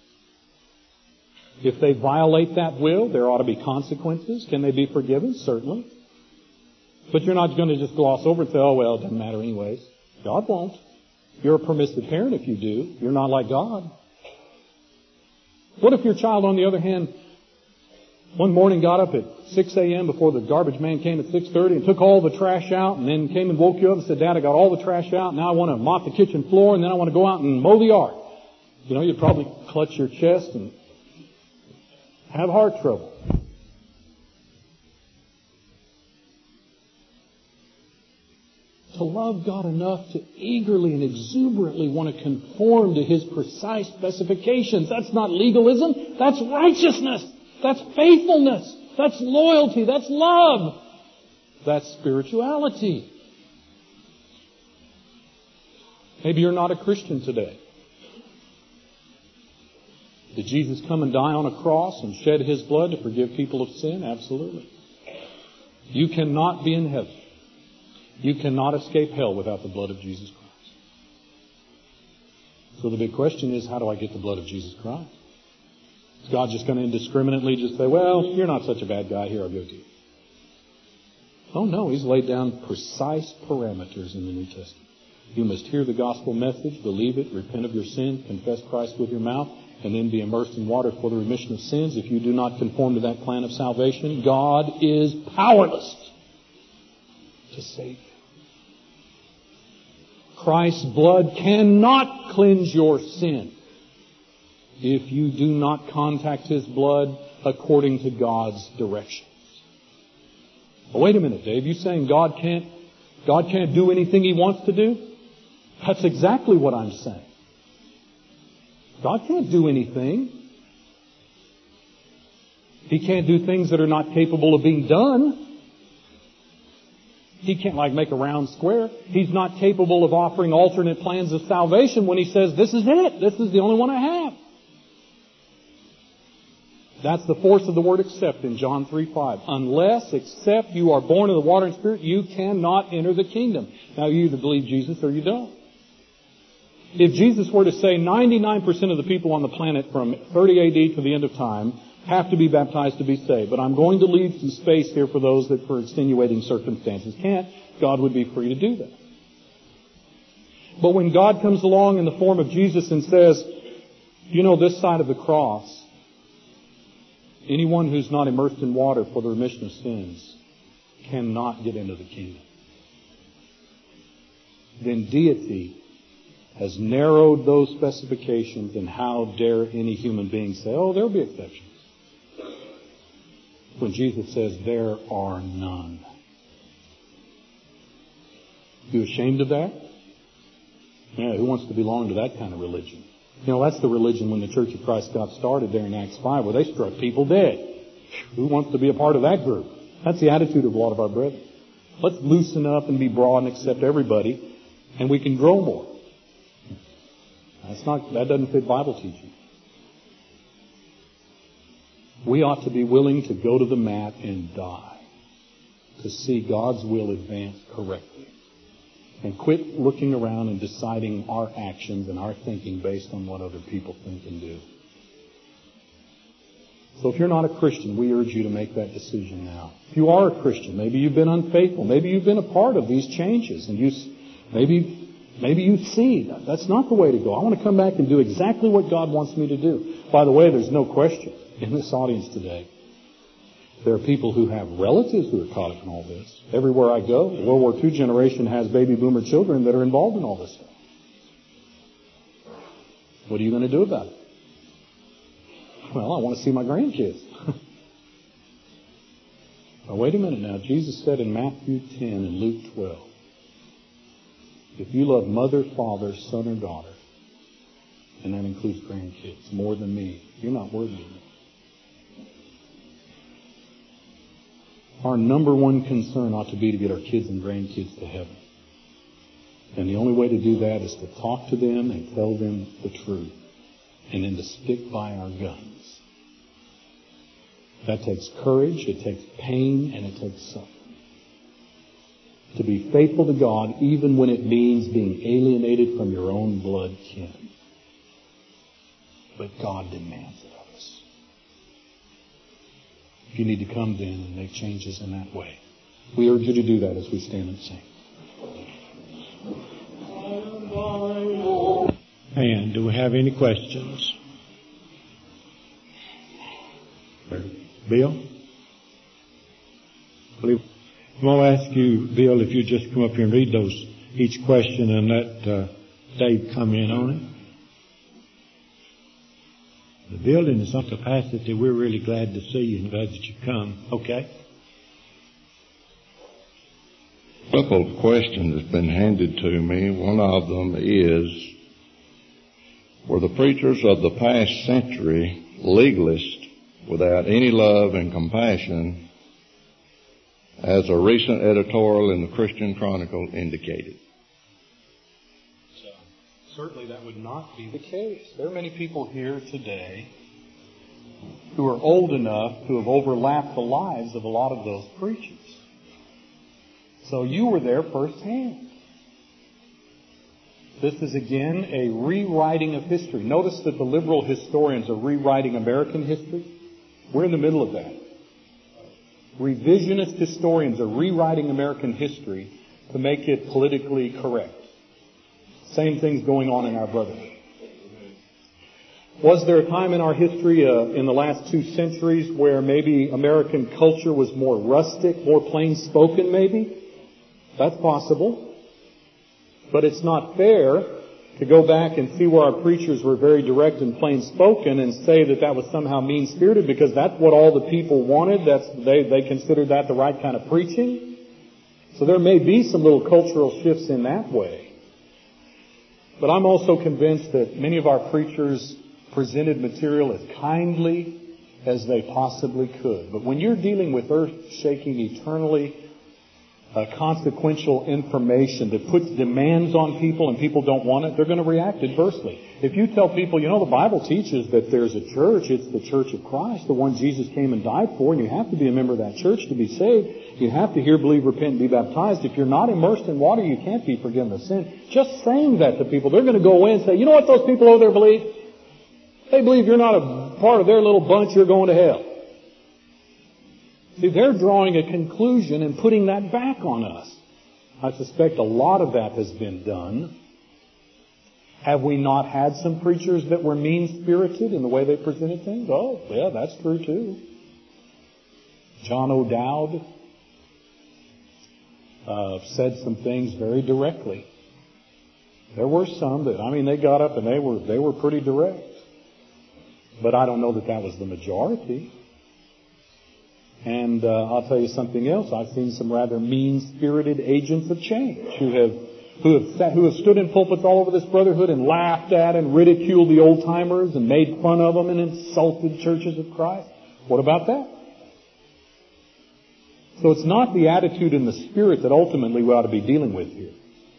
If they violate that will, there ought to be consequences. Can they be forgiven? Certainly. But you're not going to just gloss over and say, oh, well, it doesn't matter anyways. God won't. You're a permissive parent if you do. You're not like God. What if your child, on the other hand, one morning got up at six a.m. before the garbage man came at six thirty and took all the trash out and then came and woke you up and said, Dad, I got all the trash out. Now I want to mop the kitchen floor and then I want to go out and mow the yard. You know, you'd probably clutch your chest and have heart trouble. To love God enough to eagerly and exuberantly want to conform to His precise specifications. That's not legalism. That's righteousness. That's faithfulness. That's loyalty. That's love. That's spirituality. Maybe you're not a Christian today. Did Jesus come and die on a cross and shed His blood to forgive people of sin? Absolutely. You cannot be in heaven. You cannot escape hell without the blood of Jesus Christ. So the big question is, how do I get the blood of Jesus Christ? Is God just going to indiscriminately just say, well, you're not such a bad guy, here, I'll give it to you? Oh no, He's laid down precise parameters in the New Testament. You must hear the gospel message, believe it, repent of your sins, confess Christ with your mouth, and then be immersed in water for the remission of sins. If you do not conform to that plan of salvation, God is powerless to save you. Christ's blood cannot cleanse your sin if you do not contact His blood according to God's directions. Well, wait a minute, Dave. You saying God can't, God can't do anything He wants to do? That's exactly what I'm saying. God can't do anything. He can't do things that are not capable of being done. He can't like make a round square. He's not capable of offering alternate plans of salvation when He says, this is it. This is the only one I have. That's the force of the word except in John three five. Unless, except you are born of the water and Spirit, you cannot enter the kingdom. Now you either believe Jesus or you don't. If Jesus were to say ninety-nine percent of the people on the planet from thirty A D to the end of time have to be baptized to be saved, but I'm going to leave some space here for those that for extenuating circumstances can't, God would be free to do that. But when God comes along in the form of Jesus and says, you know, this side of the cross, anyone who's not immersed in water for the remission of sins cannot get into the kingdom. Then deity has narrowed those specifications, and how dare any human being say, oh, there'll be exceptions. When Jesus says, there are none. You ashamed of that? Yeah, who wants to belong to that kind of religion? You know, that's the religion when the Church of Christ got started there in Acts five, where they struck people dead. Who wants to be a part of that group? That's the attitude of a lot of our brethren. Let's loosen up and be broad and accept everybody, and we can grow more. That's not, that doesn't fit Bible teaching. We ought to be willing to go to the mat and die. to see God's will advanced correctly. And quit looking around and deciding our actions and our thinking based on what other people think and do. So if you're not a Christian, we urge you to make that decision now. If you are a Christian, maybe you've been unfaithful, maybe you've been a part of these changes, and you maybe maybe you see that's not the way to go. I want to come back and do exactly what God wants me to do. By the way, there's no question in this audience today. There are people who have relatives who are caught up in all this. Everywhere I go, the World War Two generation has baby boomer children that are involved in all this stuff. What are you going to do about it? Well, I want to see my grandkids. Now, wait a minute now. Jesus said in Matthew ten and Luke twelve, if you love mother, father, son, or daughter, and that includes grandkids, more than me, you're not worthy of me. Our number one concern ought to be to get our kids and grandkids to heaven. And the only way to do that is to talk to them and tell them the truth. And then to stick by our guns. That takes courage, it takes pain, and it takes suffering. To be faithful to God even when it means being alienated from your own blood kin. But God demands it of us. You need to come then and make changes in that way. We urge you to do that as we stand and sing. And do we have any questions? Bill? I'm going to ask you, Bill, if you just come up here and read those, each question, and let uh, Dave come in on it. The building is on capacity. We're really glad to see you and glad that you come. Okay? A couple of questions have been handed to me. One of them is, were the preachers of the past century legalists without any love and compassion, as a recent editorial in the Christian Chronicle indicated? Certainly that would not be the case. There are many people here today who are old enough to have overlapped the lives of a lot of those preachers. So you were there firsthand. This is again a rewriting of history. Notice that the liberal historians are rewriting American history. We're in the middle of that. Revisionist historians are rewriting American history to make it politically correct. Same thing's going on in our brotherhood. Was there a time in our history, uh, in the last two centuries, where maybe American culture was more rustic, more plain-spoken maybe? That's possible. But it's not fair to go back and see where our preachers were very direct and plain-spoken and say that that was somehow mean-spirited, because that's what all the people wanted. That's they, they considered that the right kind of preaching. So there may be some little cultural shifts in that way. But I'm also convinced that many of our preachers presented material as kindly as they possibly could. But when you're dealing with earth-shaking, eternally uh, consequential information that puts demands on people and people don't want it, they're going to react adversely. If you tell people, you know, the Bible teaches that there's a church, it's the Church of Christ, the one Jesus came and died for, and you have to be a member of that church to be saved. You have to hear, believe, repent, and be baptized. If you're not immersed in water, you can't be forgiven of sin. Just saying that to people, they're going to go away and say, you know what those people over there believe? They believe you're not a part of their little bunch, you're going to hell. See, they're drawing a conclusion and putting that back on us. I suspect a lot of that has been done. Have we not had some preachers that were mean-spirited in the way they presented things? Oh, yeah, that's true too. John O'Dowd uh, said some things very directly. There were some that, I mean, they got up and they were they were pretty direct. But I don't know that that was the majority. And uh, I'll tell you something else. I've seen some rather mean-spirited agents of change who have who have sat, who have stood in pulpits all over this brotherhood and laughed at and ridiculed the old-timers and made fun of them and insulted churches of Christ. What about that? So it's not the attitude and the spirit that ultimately we ought to be dealing with here.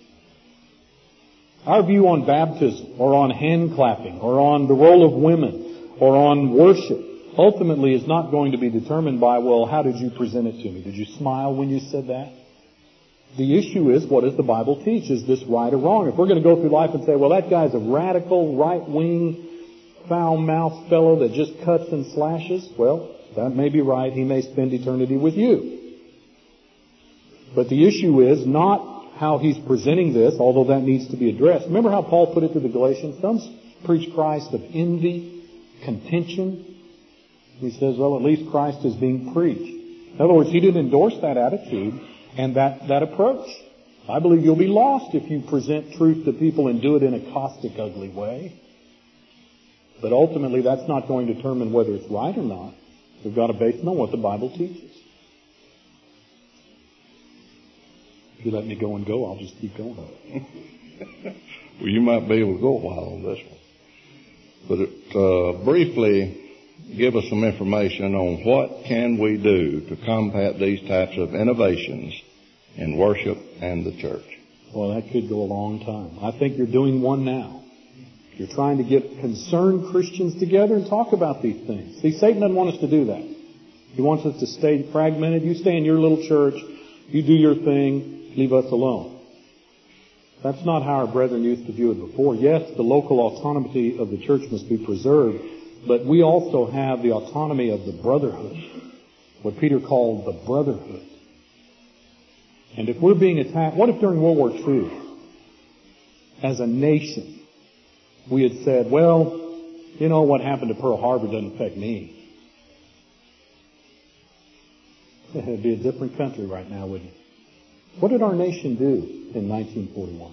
Our view on baptism or on hand clapping or on the role of women or on worship ultimately is not going to be determined by, well, how did you present it to me? Did you smile when you said that? The issue is, what does the Bible teach? Is this right or wrong? If we're going to go through life and say, well, that guy's a radical, right-wing, foul-mouthed fellow that just cuts and slashes, well, that may be right. He may spend eternity with you. But the issue is not how he's presenting this, although that needs to be addressed. Remember how Paul put it to the Galatians? Some preach Christ of envy, contention. He says, well, at least Christ is being preached. In other words, he didn't endorse that attitude and that, that approach. I believe you'll be lost if you present truth to people and do it in a caustic, ugly way. But ultimately, that's not going to determine whether it's right or not. We've got to base it on what the Bible teaches. If you let me go and go, I'll just keep going. Well, you might be able to go a while on this one. But it, uh, briefly, give us some information on what can we do to combat these types of innovations in worship and the church. Well, that could go a long time. I think you're doing one now. You're trying to get concerned Christians together and talk about these things. See, Satan doesn't want us to do that. He wants us to stay fragmented. You stay in your little church. You do your thing. Leave us alone. That's not how our brethren used to view it before. Yes, the local autonomy of the church must be preserved, but we also have the autonomy of the brotherhood, what Peter called the brotherhood. And if we're being attacked, what if during World War Two, as a nation, we had said, well, you know, what happened to Pearl Harbor doesn't affect me. It'd be a different country right now, wouldn't it? What did our nation do in nineteen forty-one?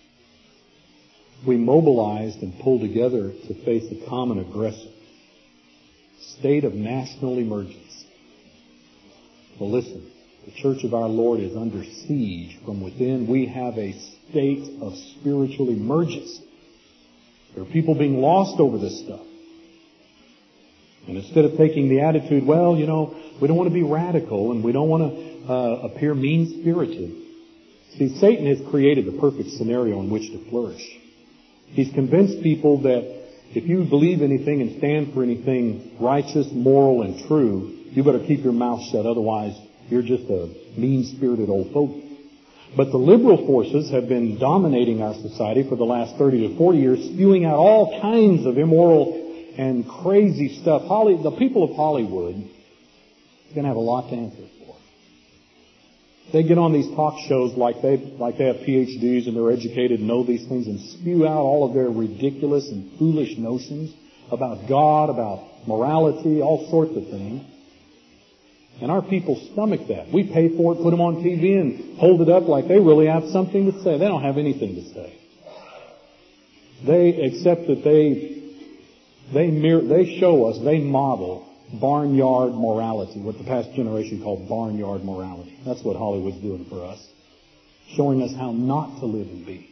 We mobilized and pulled together to face a common aggressor. State of national emergency. Well, listen, the Church of our Lord is under siege from within. We have a state of spiritual emergency. There are people being lost over this stuff. And instead of taking the attitude, well, you know, we don't want to be radical and we don't want to uh, appear mean-spirited. See, Satan has created the perfect scenario in which to flourish. He's convinced people that if you believe anything and stand for anything righteous, moral, and true, you better keep your mouth shut. Otherwise, you're just a mean-spirited old fogey. But the liberal forces have been dominating our society for the last thirty to forty years, spewing out all kinds of immoral and crazy stuff. Holly, the people of Hollywood are going to have a lot to answer for. They get on these talk shows like they like they have P H Ds and they're educated and know these things and spew out all of their ridiculous and foolish notions about God, about morality, all sorts of things. And our people stomach that. We pay for it, put them on T V and hold it up like they really have something to say. They don't have anything to say. They accept that they they mirror, they show us, they model barnyard morality, what the past generation called barnyard morality. That's what Hollywood's doing for us. Showing us how not to live and be.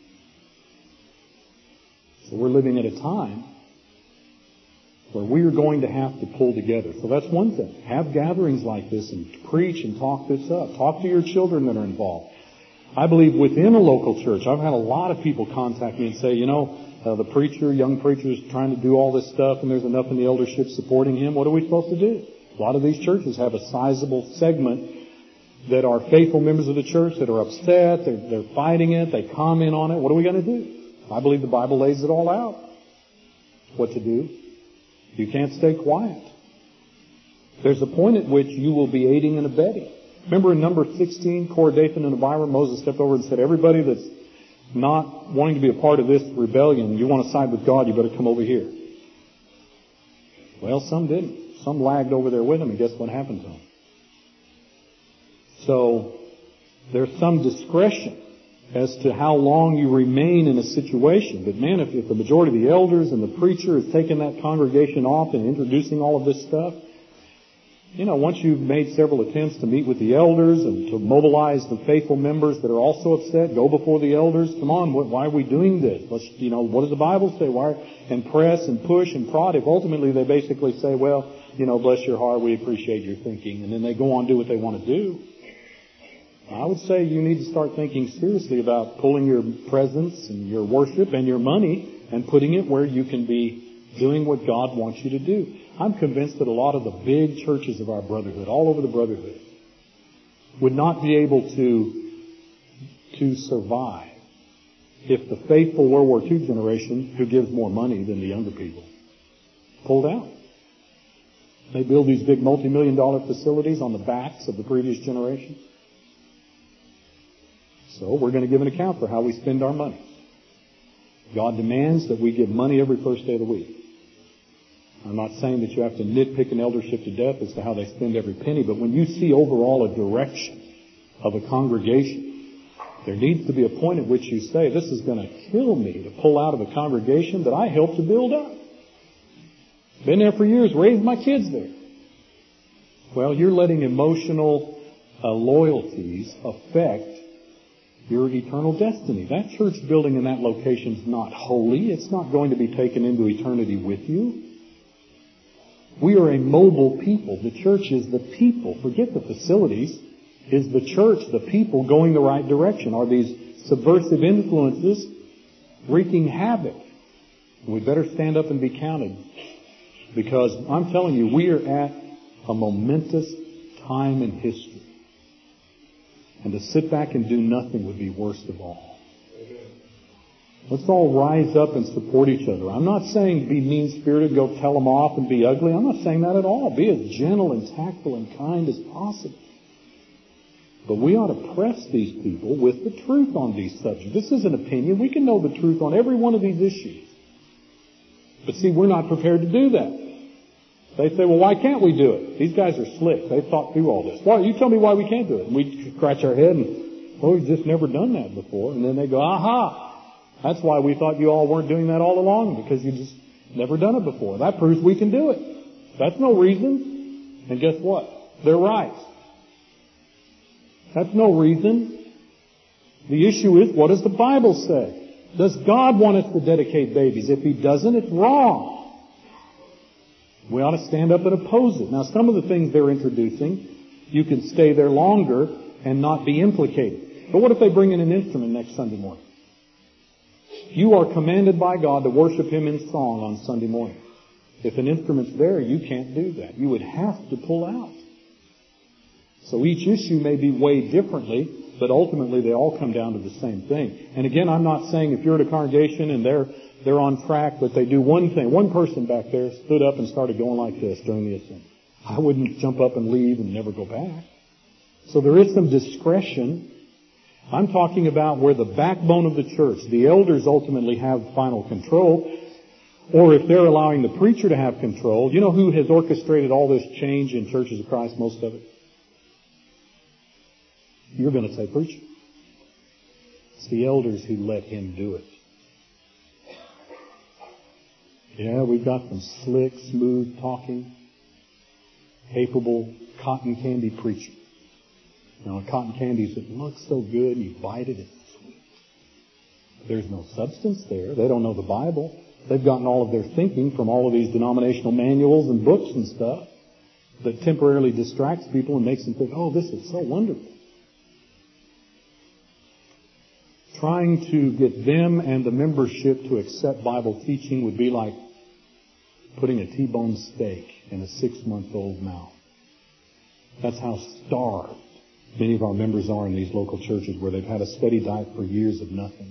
So we're living at a time where we're going to have to pull together. So that's one thing. Have gatherings like this and preach and talk this up. Talk to your children that are involved. I believe within a local church, I've had a lot of people contact me and say, you know, uh, the preacher, young preacher is trying to do all this stuff and there's enough in the eldership supporting him. What are we supposed to do? A lot of these churches have a sizable segment that are faithful members of the church that are upset. They're, they're fighting it. They comment on it. What are we going to do? I believe the Bible lays it all out. What to do. You can't stay quiet. There's a point at which you will be aiding and abetting. Remember in number sixteen, Korah, Dathan, and Abiram, Moses stepped over and said, everybody that's not wanting to be a part of this rebellion, you want to side with God, you better come over here. Well, some didn't. Some lagged over there with him, and guess what happened to them? So, there's some discretion as to how long you remain in a situation. But man, if, if the majority of the elders and the preacher is taking that congregation off and introducing all of this stuff, you know, once you've made several attempts to meet with the elders and to mobilize the faithful members that are also upset, go before the elders. Come on, what, why are we doing this? Let's, you know, what does the Bible say? Why? And press and push and prod. If ultimately they basically say, well, you know, bless your heart, we appreciate your thinking, and then they go on and do what they want to do. I would say you need to start thinking seriously about pulling your presence and your worship and your money and putting it where you can be doing what God wants you to do. I'm convinced that a lot of the big churches of our brotherhood, all over the brotherhood, would not be able to, to survive if the faithful World War Two generation, who gives more money than the younger people, pulled out. They build these big multi-million dollar facilities on the backs of the previous generation. So we're going to give an account for how we spend our money. God demands that we give money every first day of the week. I'm not saying that you have to nitpick an eldership to death as to how they spend every penny, but when you see overall a direction of a congregation, there needs to be a point at which you say, this is going to kill me to pull out of a congregation that I helped to build up. Been there for years, raised my kids there. Well, you're letting emotional uh, loyalties affect your eternal destiny. That church building in that location is not holy. It's not going to be taken into eternity with you. We are a mobile people. The church is the people. Forget the facilities. Is the church the people going the right direction? Are these subversive influences wreaking havoc? We better stand up and be counted. Because I'm telling you, we are at a momentous time in history. And to sit back and do nothing would be worst of all. Let's all rise up and support each other. I'm not saying be mean-spirited, go tell them off and be ugly. I'm not saying that at all. Be as gentle and tactful and kind as possible. But we ought to press these people with the truth on these subjects. This is an opinion. We can know the truth on every one of these issues. But see, we're not prepared to do that. They say, well, why can't we do it? These guys are slick. They've thought through all this. Why? You tell me why we can't do it. And we scratch our head and, oh, we've just never done that before. And then they go, aha, that's why we thought you all weren't doing that all along, because you just never done it before. That proves we can do it. That's no reason. And guess what? They're right. That's no reason. The issue is, what does the Bible say? Does God want us to dedicate babies? If He doesn't, it's wrong. We ought to stand up and oppose it. Now, some of the things they're introducing, you can stay there longer and not be implicated. But what if they bring in an instrument next Sunday morning? You are commanded by God to worship Him in song on Sunday morning. If an instrument's there, you can't do that. You would have to pull out. So each issue may be weighed differently, but ultimately they all come down to the same thing. And again, I'm not saying if you're at a congregation and they're they're on track, but they do one thing. One person back there stood up and started going like this during the assembly. I wouldn't jump up and leave and never go back. So there is some discretion. I'm talking about where the backbone of the church, the elders ultimately have final control, or if they're allowing the preacher to have control. You know who has orchestrated all this change in churches of Christ, most of it? You're going to say preacher. It's the elders who let him do it. Yeah, we've got some slick, smooth talking, capable cotton candy preaching. You know, cotton candies that look so good, and you bite it, it's sweet. There's no substance there. They don't know the Bible. They've gotten all of their thinking from all of these denominational manuals and books and stuff that temporarily distracts people and makes them think, oh, this is so wonderful. Trying to get them and the membership to accept Bible teaching would be like putting a T-bone steak in a six-month-old mouth. That's how starved many of our members are in these local churches where they've had a steady diet for years of nothing.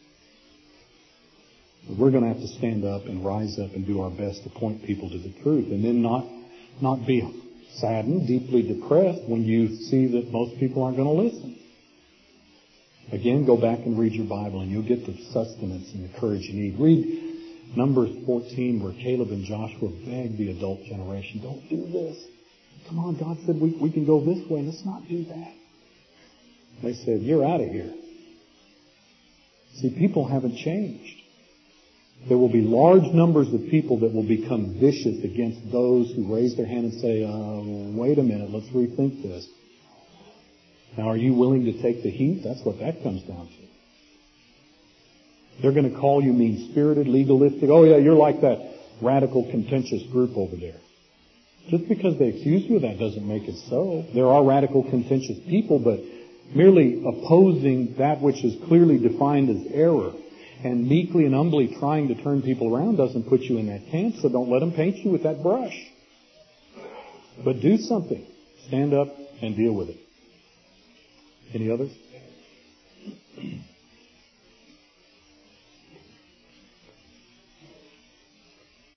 But we're going to have to stand up and rise up and do our best to point people to the truth, and then not not be saddened, deeply depressed when you see that most people aren't going to listen. Again, go back and read your Bible and you'll get the sustenance and the courage you need. Read Numbers fourteen, where Caleb and Joshua begged the adult generation, don't do this. Come on, God said we, we can go this way. Let's not do that. They said, you're out of here. See, people haven't changed. There will be large numbers of people that will become vicious against those who raise their hand and say, uh, wait a minute, let's rethink this. Now, are you willing to take the heat? That's what that comes down to. They're going to call you mean-spirited, legalistic. Oh, yeah, you're like that radical, contentious group over there. Just because they accuse you of that doesn't make it so. There are radical, contentious people, but merely opposing that which is clearly defined as error and meekly and humbly trying to turn people around doesn't put you in that camp, so don't let them paint you with that brush. But do something. Stand up and deal with it. Any others?